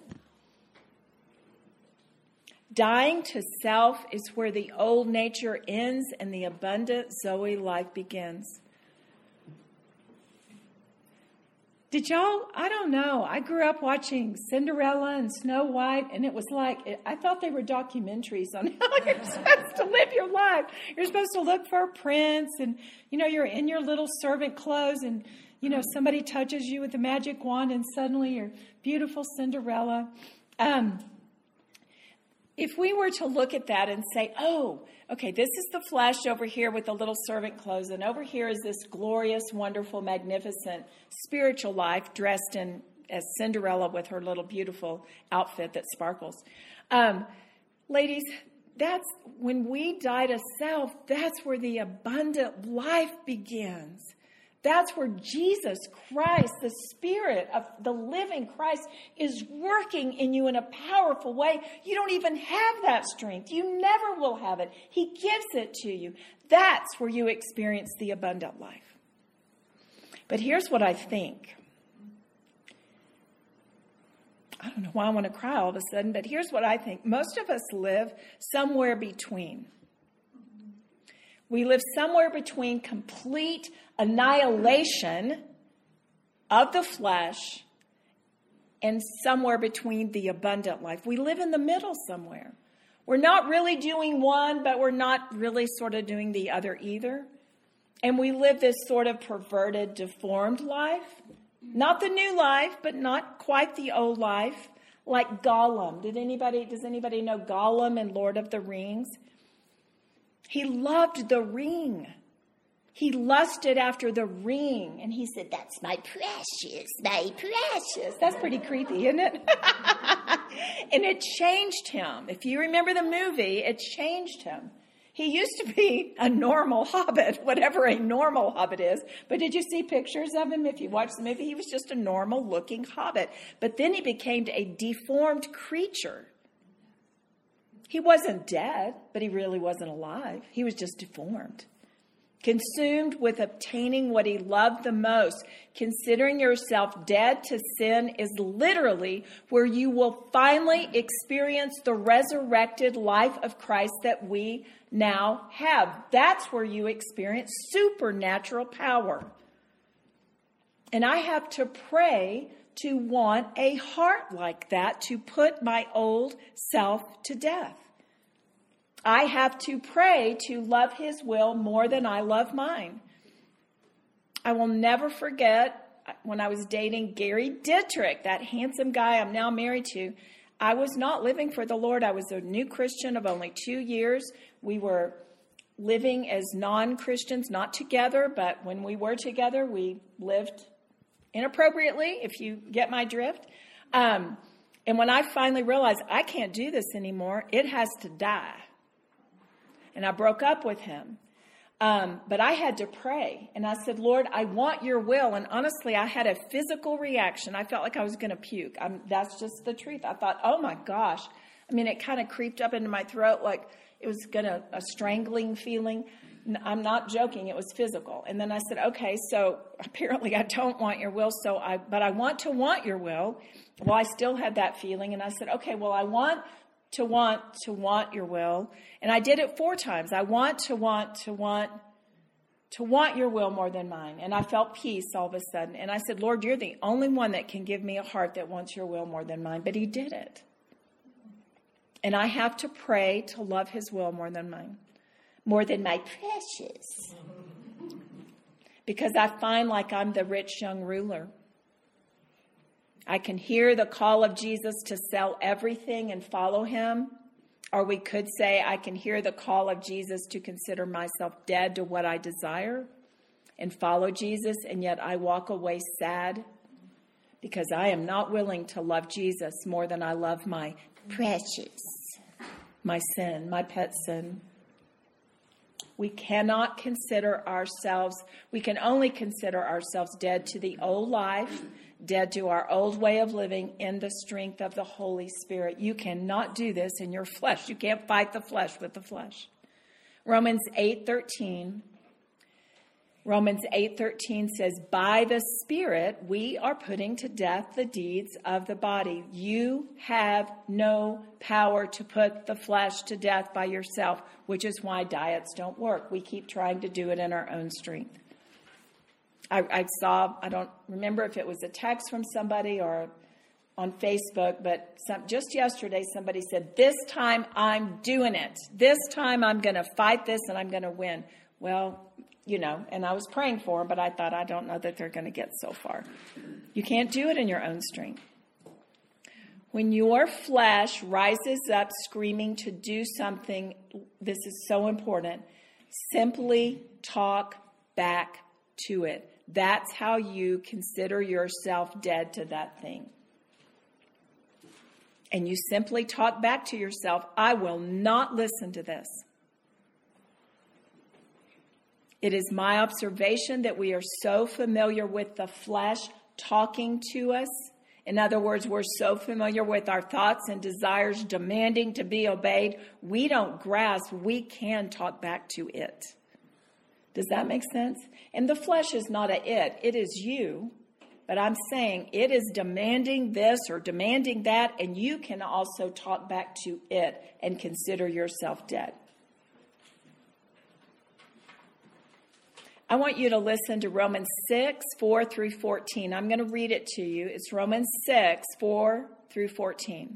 Dying to self is where the old nature ends and the abundant Zoe life begins. Did y'all, I don't know, I grew up watching Cinderella and Snow White, and it was like, I thought they were documentaries on how you're supposed to live your life. You're supposed to look for a prince, and, you know, you're in your little servant clothes, and You know, somebody touches you with a magic wand and suddenly you're beautiful Cinderella. Um, if we were to look at that and say, oh, okay, this is the flesh over here with the little servant clothes, and over here is this glorious, wonderful, magnificent spiritual life dressed in as Cinderella with her little beautiful outfit that sparkles. Um, ladies, that's when we die to self, that's where the abundant life begins. That's where Jesus Christ, the Spirit of the living Christ, is working in you in a powerful way. You don't even have that strength. You never will have it. He gives it to you. That's where you experience the abundant life. But here's what I think. I don't know why I want to cry all of a sudden, but here's what I think. Most of us live somewhere between. We live somewhere between complete annihilation of the flesh and somewhere between the abundant life. We live in the middle somewhere. We're not really doing one, but we're not really sort of doing the other either. And we live this sort of perverted, deformed life. Not the new life, but not quite the old life. Like Gollum. Did anybody, does anybody know Gollum in Lord of the Rings? He loved the ring. He lusted after the ring. And he said, that's my precious, my precious. That's pretty creepy, isn't it? And it changed him. If you remember the movie, it changed him. He used to be a normal hobbit, whatever a normal hobbit is. But did you see pictures of him? If you watch the movie, he was just a normal looking hobbit. But then he became a deformed creature. He wasn't dead, but he really wasn't alive. He was just deformed. Consumed with obtaining what he loved the most. Considering yourself dead to sin is literally where you will finally experience the resurrected life of Christ that we now have. That's where you experience supernatural power. And I have to pray to want a heart like that, to put my old self to death. I have to pray to love his will more than I love mine. I will never forget when I was dating Gary Dietrich, that handsome guy I'm now married to. I was not living for the Lord. I was a new Christian of only two years. We were living as non-Christians, not together, but when we were together, we lived inappropriately, if you get my drift. Um, and when I finally realized I can't do this anymore, it has to die. And I broke up with him. Um, but I had to pray. And I said, Lord, I want your will. And honestly, I had a physical reaction. I felt like I was going to puke. I'm, that's just the truth. I thought, oh my gosh. I mean, it kind of creeped up into my throat like it was going to, a strangling feeling. I'm not joking. It was physical. And then I said, okay, so apparently I don't want your will. So I, but I want to want your will. Well, I still had that feeling. And I said, okay, well, I want to want to want your will. And I did it four times. I want to want to want to want your will more than mine. And I felt peace all of a sudden. And I said, Lord, you're the only one that can give me a heart that wants your will more than mine. But he did it. And I have to pray to love his will more than mine. More than my precious. Because I find like I'm the rich young ruler. I can hear the call of Jesus to sell everything and follow him. Or we could say, I can hear the call of Jesus to consider myself dead to what I desire and follow Jesus. And yet I walk away sad because I am not willing to love Jesus more than I love my precious, my sin, my pet sin. We cannot consider ourselves, we can only consider ourselves dead to the old life, dead to our old way of living in the strength of the Holy Spirit. You cannot do this in your flesh. You can't fight the flesh with the flesh. Romans eight thirteen. Romans eight thirteen says, by the Spirit we are putting to death the deeds of the body. You have no power to put the flesh to death by yourself, which is why diets don't work. We keep trying to do it in our own strength. I, I saw, I don't remember if it was a text from somebody or on Facebook, but some, just yesterday somebody said, this time I'm doing it. This time I'm going to fight this and I'm going to win. Well, you know, and I was praying for them, but I thought, I don't know that they're going to get so far. You can't do it in your own strength. When your flesh rises up screaming to do something, this is so important, simply talk back to it. That's how you consider yourself dead to that thing. And you simply talk back to yourself, I will not listen to this. It is my observation that we are so familiar with the flesh talking to us. In other words, we're so familiar with our thoughts and desires demanding to be obeyed, we don't grasp we can talk back to it. Does that make sense? And the flesh is not a it, it is you. But I'm saying it is demanding this or demanding that, and you can also talk back to it and consider yourself dead. I want you to listen to Romans six, four through fourteen. I'm going to read it to you. It's Romans six, four through fourteen.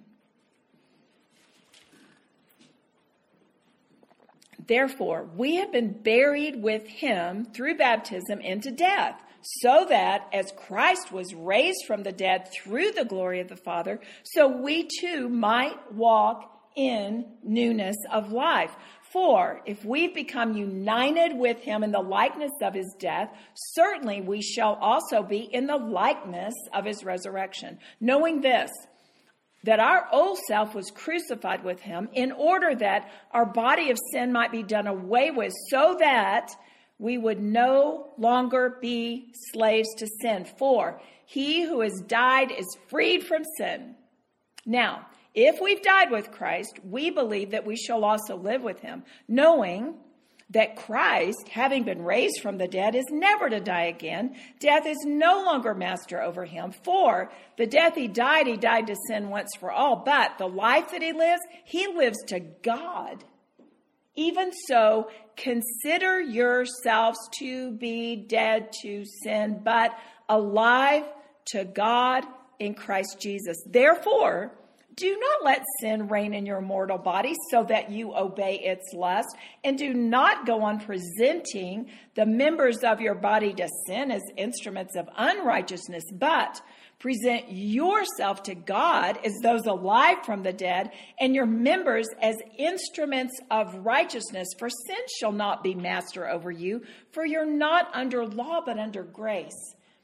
Therefore, we have been buried with him through baptism into death, so that as Christ was raised from the dead through the glory of the Father, so we too might walk in newness of life. For if we've become united with him in the likeness of his death, certainly we shall also be in the likeness of his resurrection. Knowing this, that our old self was crucified with him in order that our body of sin might be done away with, so that we would no longer be slaves to sin. For he who has died is freed from sin. Now, if we've died with Christ, we believe that we shall also live with him, knowing that Christ, having been raised from the dead, is never to die again. Death is no longer master over him. For the death he died, he died to sin once for all. But the life that he lives, he lives to God. Even so, consider yourselves to be dead to sin, but alive to God in Christ Jesus. Therefore, do not let sin reign in your mortal body so that you obey its lust, and do not go on presenting the members of your body to sin as instruments of unrighteousness, but present yourself to God as those alive from the dead, and your members as instruments of righteousness. For sin shall not be master over you, for you're not under law but under grace.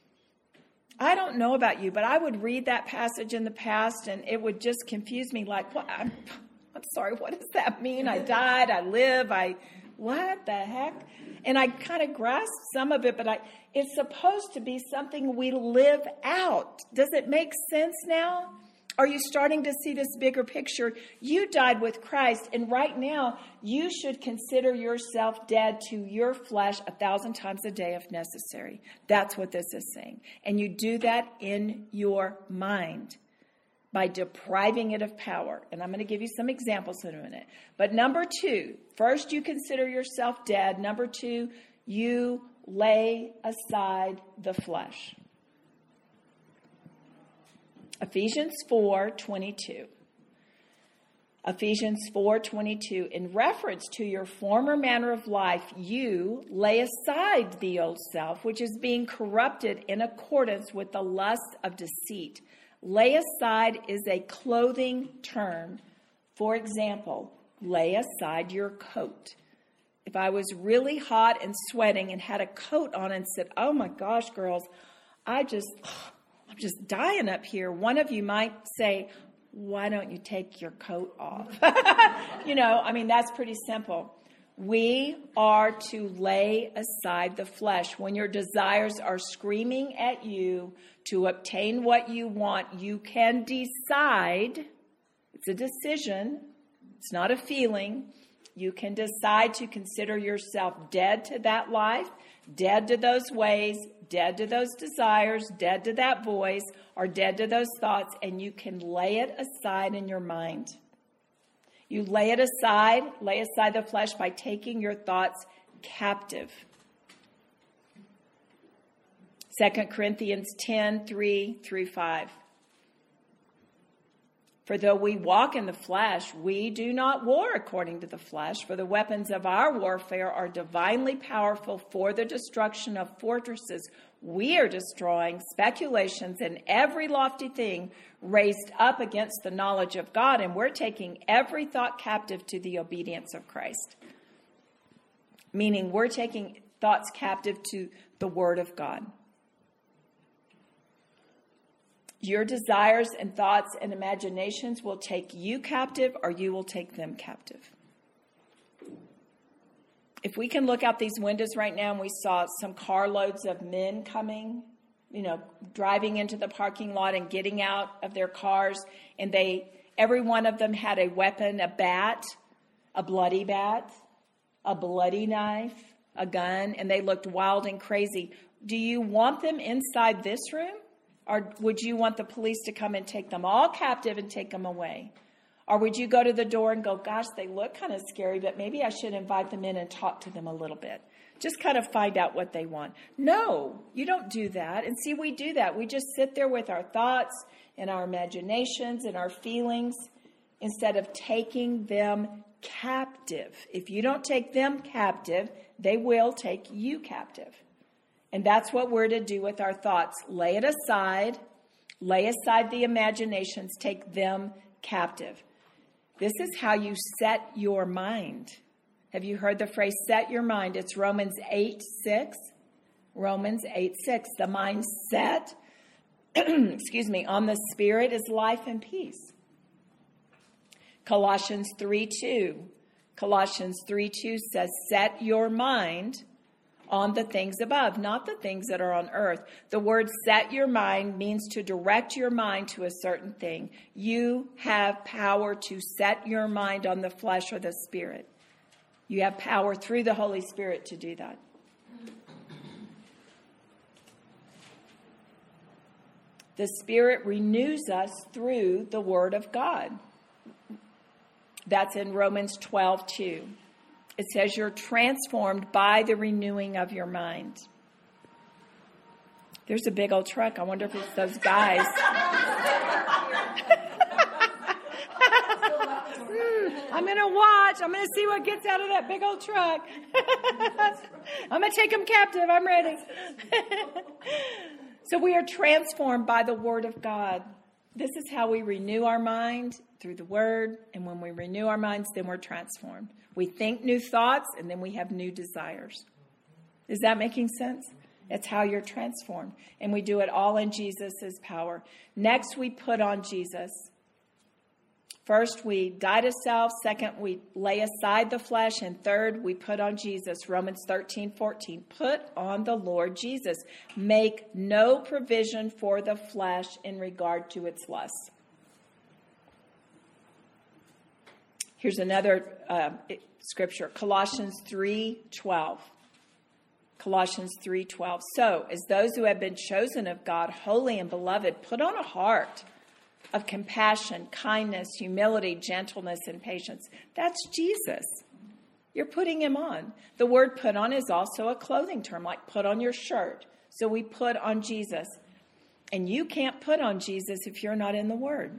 I don't know about you, but I would read that passage in the past and it would just confuse me. Like, what? I'm, I'm sorry, what does that mean? I died, I live, I, what the heck? And I kind of grasped some of it, but I, it's supposed to be something we live out. Does it make sense now? Are you starting to see this bigger picture? You died with Christ, and right now you should consider yourself dead to your flesh a thousand times a day if necessary. That's what this is saying. And you do that in your mind by depriving it of power. And I'm going to give you some examples in a minute. But number two, first you consider yourself dead. Number two, you lay aside the flesh. Ephesians four twenty-two. Ephesians four twenty-two. In reference to your former manner of life, you lay aside the old self, which is being corrupted in accordance with the lust of deceit. Lay aside is a clothing term. For example, lay aside your coat. If I was really hot and sweating and had a coat on and said, oh my gosh, girls, I just... I'm just dying up here. One of you might say, why don't you take your coat off? You know, I mean, that's pretty simple. We are to lay aside the flesh. When your desires are screaming at you to obtain what you want, you can decide. It's a decision. It's not a feeling. You can decide to consider yourself dead to that life, dead to those ways, dead to those desires, dead to that voice, or dead to those thoughts, and you can lay it aside in your mind. You lay it aside, lay aside the flesh by taking your thoughts captive. Second Corinthians ten, three through five. For though we walk in the flesh, we do not war according to the flesh. For the weapons of our warfare are divinely powerful for the destruction of fortresses. We are destroying speculations and every lofty thing raised up against the knowledge of God. And we're taking every thought captive to the obedience of Christ. Meaning we're taking thoughts captive to the word of God. Your desires and thoughts and imaginations will take you captive, or you will take them captive. If we can look out these windows right now and we saw some carloads of men coming, you know, driving into the parking lot and getting out of their cars, and they, every one of them had a weapon, a bat, a bloody bat, a bloody knife, a gun, and they looked wild and crazy. Do you want them inside this room? Or would you want the police to come and take them all captive and take them away? Or would you go to the door and go, gosh, they look kind of scary, but maybe I should invite them in and talk to them a little bit. Just kind of find out what they want. No, you don't do that. And see, we do that. We just sit there with our thoughts and our imaginations and our feelings instead of taking them captive. If you don't take them captive, they will take you captive. And that's what we're to do with our thoughts. Lay it aside. Lay aside the imaginations. Take them captive. This is how you set your mind. Have you heard the phrase set your mind? It's Romans eight six. Romans eight six. The mind set, excuse me, on the Spirit is life and peace. Colossians three two. Colossians three two says, set your mind on the things above, not the things that are on earth. The word set your mind means to direct your mind to a certain thing. You have power to set your mind on the flesh or the spirit. You have power through the Holy Spirit to do that. The Spirit renews us through the Word of God. That's in Romans twelve two. It says you're transformed by the renewing of your mind. There's a big old truck. I wonder if it's those guys. mm, I'm going to watch. I'm going to see what gets out of that big old truck. I'm going to take them captive. I'm ready. So we are transformed by the Word of God. This is how we renew our mind, through the Word. And when we renew our minds, then we're transformed. We think new thoughts, and then we have new desires. Is that making sense? That's how you're transformed. And we do it all in Jesus' power. Next, we put on Jesus. First, we die to self. Second, we lay aside the flesh. And third, we put on Jesus. Romans thirteen fourteen. Put on the Lord Jesus. Make no provision for the flesh in regard to its lusts. Here's another uh, scripture, Colossians three twelve. Colossians three twelve. So, as those who have been chosen of God, holy and beloved, put on a heart of compassion, kindness, humility, gentleness, and patience. That's Jesus. You're putting him on. The word put on is also a clothing term, like put on your shirt. So we put on Jesus. And you can't put on Jesus if you're not in the Word.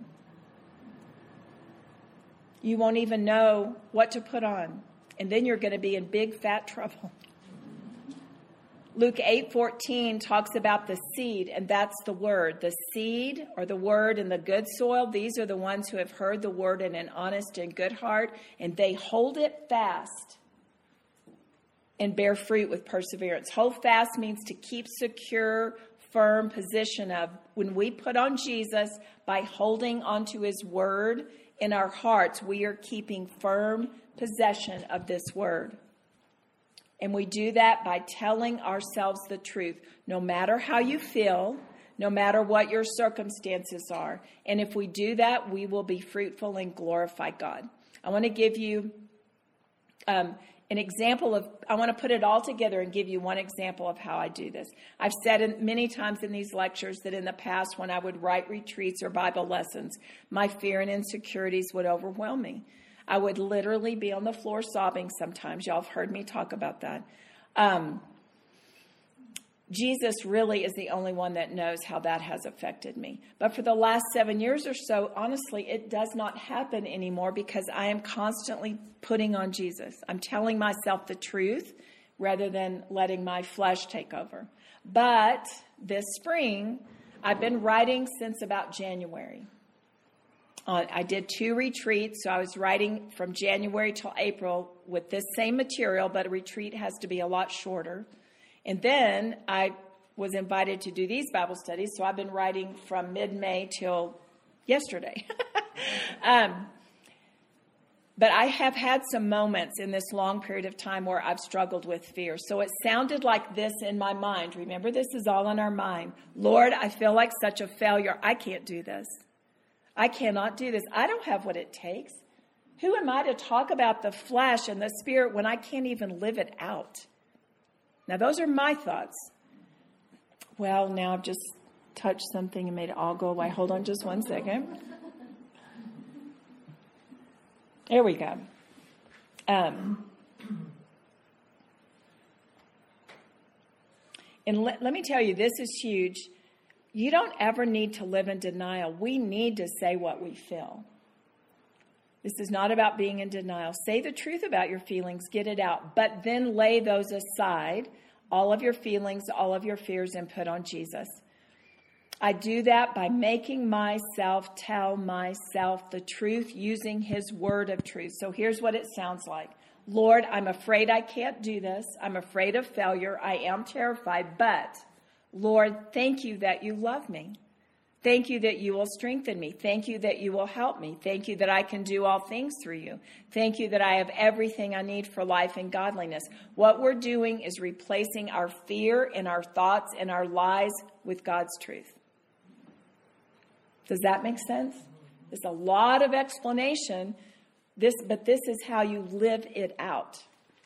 You won't even know what to put on. And then you're going to be in big fat trouble. Luke eight fourteen talks about the seed, and that's the word. The seed, or the word, in the good soil, these are the ones who have heard the word in an honest and good heart, and they hold it fast and bear fruit with perseverance. Hold fast means to keep secure, firm position of. When we put on Jesus by holding onto his word in our hearts, we are keeping firm possession of this word. And we do that by telling ourselves the truth, no matter how you feel, no matter what your circumstances are. And if we do that, we will be fruitful and glorify God. I want to give you um, an example of, I want to put it all together and give you one example of how I do this. I've said in, many times in these lectures that in the past when I would write retreats or Bible lessons, my fear and insecurities would overwhelm me. I would literally be on the floor sobbing sometimes. Y'all have heard me talk about that. Um, Jesus really is the only one that knows how that has affected me. But for the last seven years or so, honestly, it does not happen anymore because I am constantly putting on Jesus. I'm telling myself the truth rather than letting my flesh take over. But this spring, I've been writing since about January. Uh, I did two retreats, so I was writing from January till April with this same material, but a retreat has to be a lot shorter. And then I was invited to do these Bible studies, so I've been writing from mid-May till yesterday. um, but I have had some moments in this long period of time where I've struggled with fear. So it sounded like this in my mind. Remember, this is all in our mind. Lord, I feel like such a failure. I can't do this. I cannot do this. I don't have what it takes. Who am I to talk about the flesh and the spirit when I can't even live it out? Now, those are my thoughts. Well, now I've just touched something and made it all go away. Hold on just one second. There we go. Um, and let, let me tell you, this is huge. You don't ever need to live in denial. We need to say what we feel. This is not about being in denial. Say the truth about your feelings, get it out, but then lay those aside, all of your feelings, all of your fears, and put on Jesus. I do that by making myself tell myself the truth using his word of truth. So here's what it sounds like. Lord, I'm afraid I can't do this. I'm afraid of failure. I am terrified, but Lord, thank you that you love me. Thank you that you will strengthen me. Thank you that you will help me. Thank you that I can do all things through you. Thank you that I have everything I need for life and godliness. What we're doing is replacing our fear and our thoughts and our lies with God's truth. Does that make sense? There's a lot of explanation, this, but this is how you live it out.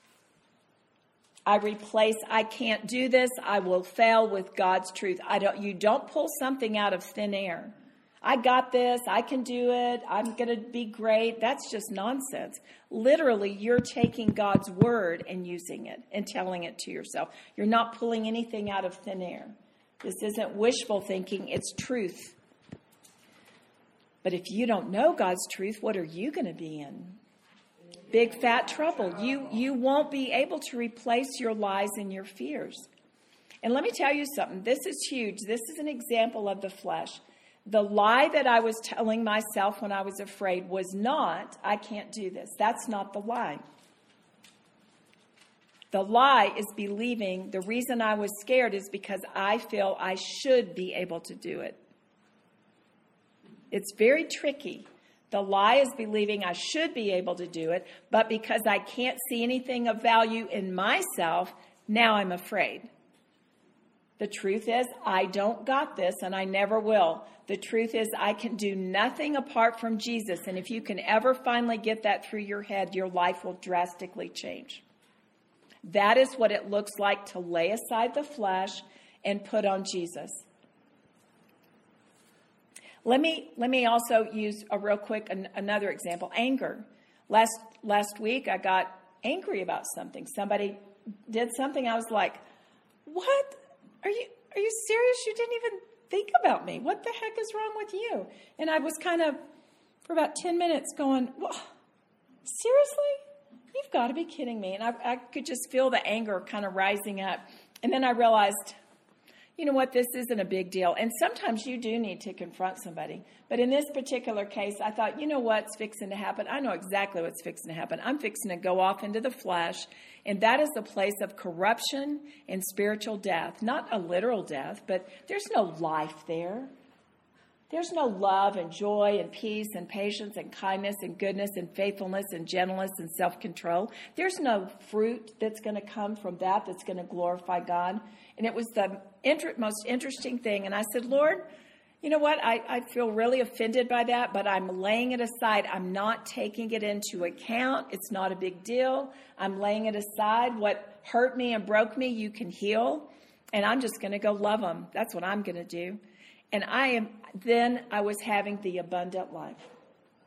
I replace, I can't do this, I will fail with God's truth. I don't. You don't pull something out of thin air. I got this, I can do it, I'm going to be great. That's just nonsense. Literally, you're taking God's word and using it and telling it to yourself. You're not pulling anything out of thin air. This isn't wishful thinking, it's truth. But if you don't know God's truth, what are you going to be in? Big fat trouble. You you won't be able to replace your lies and your fears. And let me tell you something. This is huge. This is an example of the flesh. The lie that I was telling myself when I was afraid was not, I can't do this. That's not the lie. The lie is believing the reason I was scared is because I feel I should be able to do it. It's very tricky. The lie is believing I should be able to do it, but because I can't see anything of value in myself, now I'm afraid. The truth is, I don't got this, and I never will. The truth is, I can do nothing apart from Jesus, and if you can ever finally get that through your head, your life will drastically change. That is what it looks like to lay aside the flesh and put on Jesus. Let me let me also use a real quick an, another example. Anger. Last last week I got angry about something. Somebody did something. I was like, "What? Are you are you serious? You didn't even think about me. What the heck is wrong with you?" And I was kind of for about ten minutes going, well, "Seriously? You've got to be kidding me." And I, I could just feel the anger kind of rising up. And then I realized, you know what, this isn't a big deal. And sometimes you do need to confront somebody. But in this particular case, I thought, you know what's fixing to happen? I know exactly what's fixing to happen. I'm fixing to go off into the flesh. And that is a place of corruption and spiritual death. Not a literal death, but there's no life there. There's no love and joy and peace and patience and kindness and goodness and faithfulness and gentleness and self-control. There's no fruit that's going to come from that that's going to glorify God. And it was the inter- most interesting thing. And I said, Lord, you know what? I, I feel really offended by that, but I'm laying it aside. I'm not taking it into account. It's not a big deal. I'm laying it aside. What hurt me and broke me, you can heal. And I'm just going to go love them. That's what I'm going to do. And I am. Then I was having the abundant life.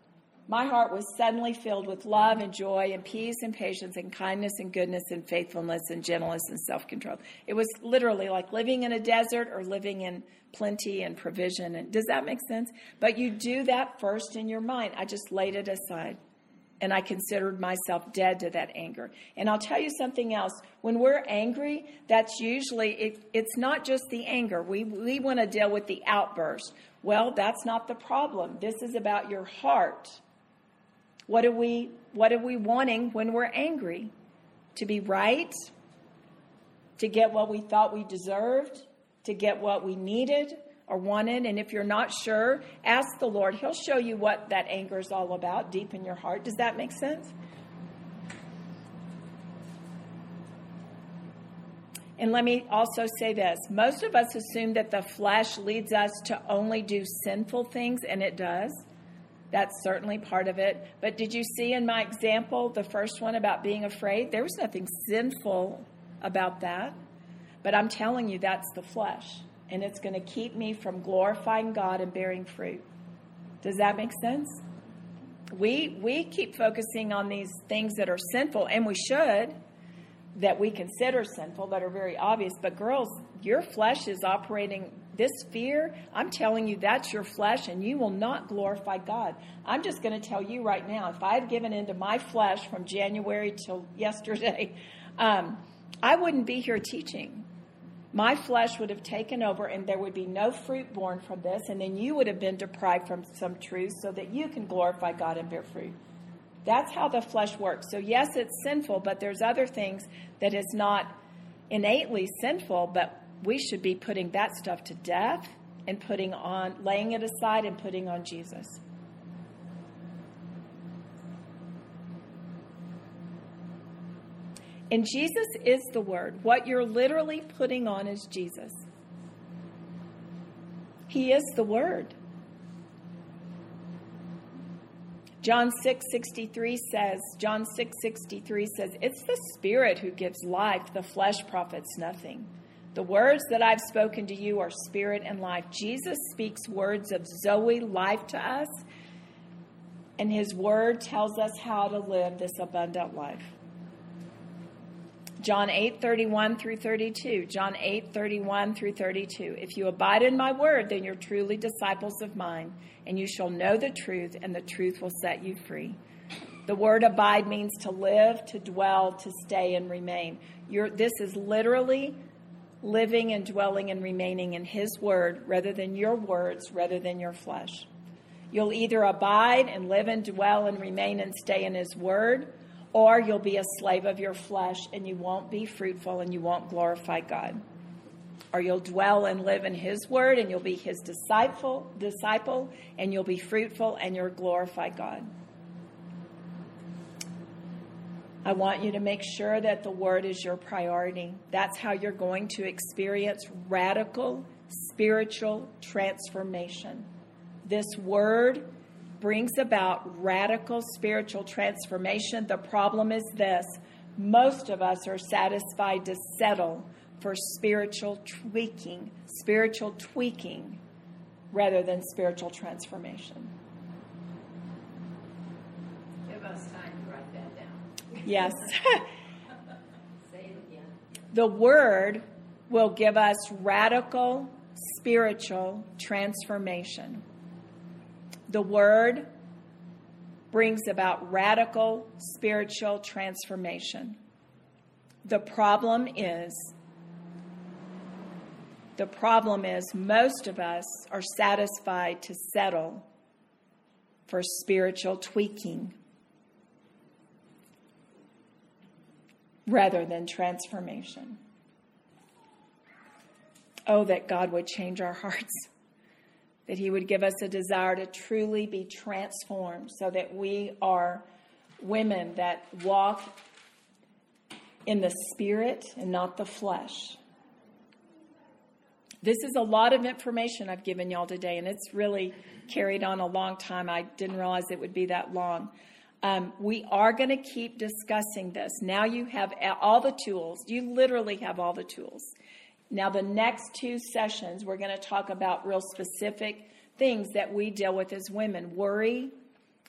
my heart was suddenly filled with love and joy and peace and patience and kindness and goodness and faithfulness and gentleness and self-control. It was literally like living in a desert or living in plenty and provision. And does that make sense? But you do that first in your mind. I just laid it aside. And I considered myself dead to that anger. And I'll tell you something else. When we're angry, that's usually, it, it's not just the anger. We, we want to deal with the outburst. Well, that's not the problem. This is about your heart. What are we, what are we wanting when we're angry? To be right? To get what we thought we deserved? To get what we needed or wanted? And if you're not sure, ask the Lord. He'll show you what that anger is all about deep in your heart. Does that make sense? And let me also say this. Most of us assume that the flesh leads us to only do sinful things, and it does. That's certainly part of it. But did you see in my example, the first one about being afraid? There was nothing sinful about that. But I'm telling you, that's the flesh. And it's going to keep me from glorifying God and bearing fruit. Does that make sense? We we keep focusing on these things that are sinful, and we should, that we consider sinful, that are very obvious. But girls, your flesh is operating this fear. I'm telling you, that's your flesh, and you will not glorify God. I'm just going to tell you right now, if I had given into my flesh from January till yesterday, um, I wouldn't be here teaching. My flesh would have taken over, and there would be no fruit born from this, and then you would have been deprived from some truth so that you can glorify God and bear fruit. That's how the flesh works. So yes, it's sinful, but there's other things that is not innately sinful, but we should be putting that stuff to death and putting on, laying it aside and putting on Jesus. And Jesus is the Word. What you're literally putting on is Jesus. He is the Word. John six sixty-three says, John six sixty-three says, it's the Spirit who gives life. The flesh profits nothing. The words that I've spoken to you are spirit and life. Jesus speaks words of Zoe, life to us. And his word tells us how to live this abundant life. John eight thirty-one through thirty-two. John eight thirty-one through thirty-two. If you abide in my word, then you're truly disciples of mine, and you shall know the truth, and the truth will set you free. The word abide means to live, to dwell, to stay, and remain. You're, this is literally living and dwelling and remaining in his word rather than your words, rather than your flesh. You'll either abide and live and dwell and remain and stay in his word, or you'll be a slave of your flesh and you won't be fruitful and you won't glorify God. Or you'll dwell and live in his word and you'll be his disciple, disciple and you'll be fruitful and you'll glorify God. I want you to make sure that the word is your priority. That's how you're going to experience radical spiritual transformation. This word brings about radical spiritual transformation. The problem is this: most of us are satisfied to settle for spiritual tweaking, spiritual tweaking, rather than spiritual transformation. Give us time to write that down. Yes. Say it again. The word will give us radical spiritual transformation. The word brings about radical spiritual transformation. The problem is, the problem is most of us are satisfied to settle for spiritual tweaking rather than transformation. Oh, that God would change our hearts. That he would give us a desire to truly be transformed so that we are women that walk in the spirit and not the flesh. This is a lot of information I've given y'all today, and it's really carried on a long time. I didn't realize it would be that long. Um, we are going to keep discussing this. Now you have all the tools. You literally have all the tools. Now, the next two sessions, we're going to talk about real specific things that we deal with as women. Worry,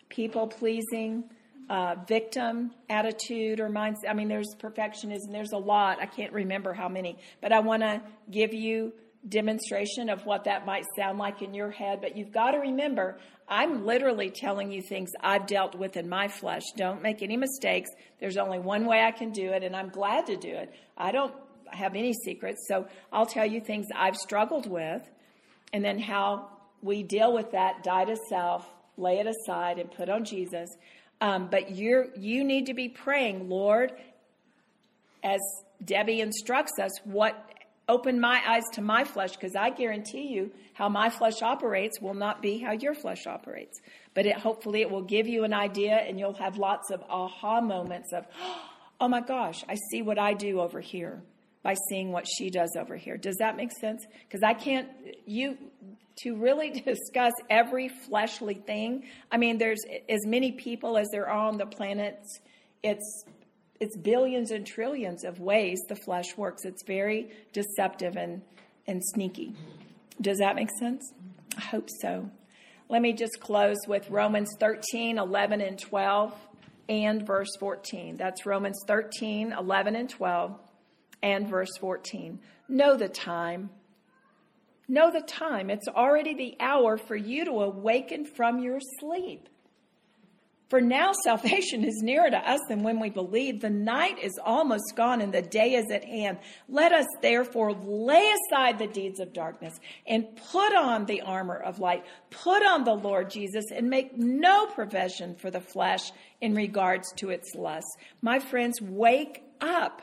people-pleasing, uh, victim attitude or mindset. I mean, there's perfectionism. There's a lot. I can't remember how many. But I want to give you demonstration of what that might sound like in your head. But you've got to remember, I'm literally telling you things I've dealt with in my flesh. Don't make any mistakes. There's only one way I can do it, and I'm glad to do it. I don't have any secrets. So I'll tell you things I've struggled with, and then how we deal with that, die to self, lay it aside, and put on Jesus. Um, but you're, you need to be praying, Lord, as Debbie instructs us, what open my eyes to my flesh, because I guarantee you how my flesh operates will not be how your flesh operates. But it, hopefully it will give you an idea, and you'll have lots of aha moments of, oh my gosh, I see what I do over here by seeing what she does over here. Does that make sense? Because I can't, you, to really discuss every fleshly thing. I mean, there's as many people as there are on the planet. It's It's billions and trillions of ways the flesh works. It's very deceptive and, and sneaky. Does that make sense? I hope so. Let me just close with Romans thirteen, eleven, and twelve, and verse fourteen. That's Romans thirteen, eleven, and twelve, and verse fourteen. Know the time. Know the time. It's already the hour for you to awaken from your sleep. For now salvation is nearer to us than when we believed. The night is almost gone and the day is at hand. Let us therefore lay aside the deeds of darkness and put on the armor of light. Put on the Lord Jesus and make no provision for the flesh in regards to its lusts. My friends, wake up.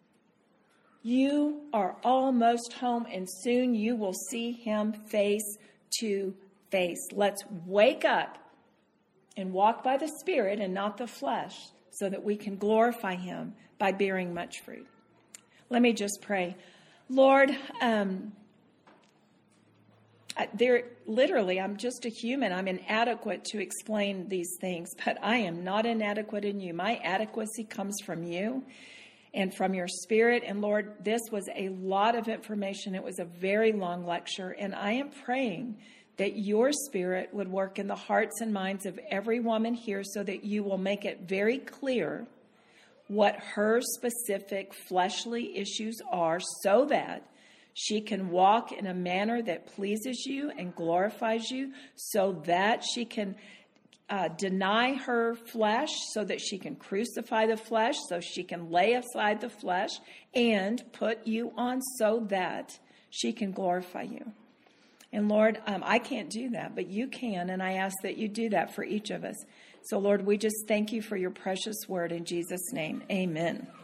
You are almost home, and soon you will see him face to face. Let's wake up and walk by the Spirit and not the flesh, so that we can glorify him by bearing much fruit. Let me just pray. Lord, um, there literally, I'm just a human. I'm inadequate to explain these things, but I am not inadequate in you. My adequacy comes from you and from your Spirit. And Lord, this was a lot of information. It was a very long lecture, and I am praying that your Spirit would work in the hearts and minds of every woman here, so that you will make it very clear what her specific fleshly issues are, so that she can walk in a manner that pleases you and glorifies you, so that she can uh, deny her flesh, so that she can crucify the flesh, so she can lay aside the flesh and put you on, so that she can glorify you. And Lord, um, I can't do that, but you can, and I ask that you do that for each of us. So Lord, we just thank you for your precious word in Jesus' name. Amen.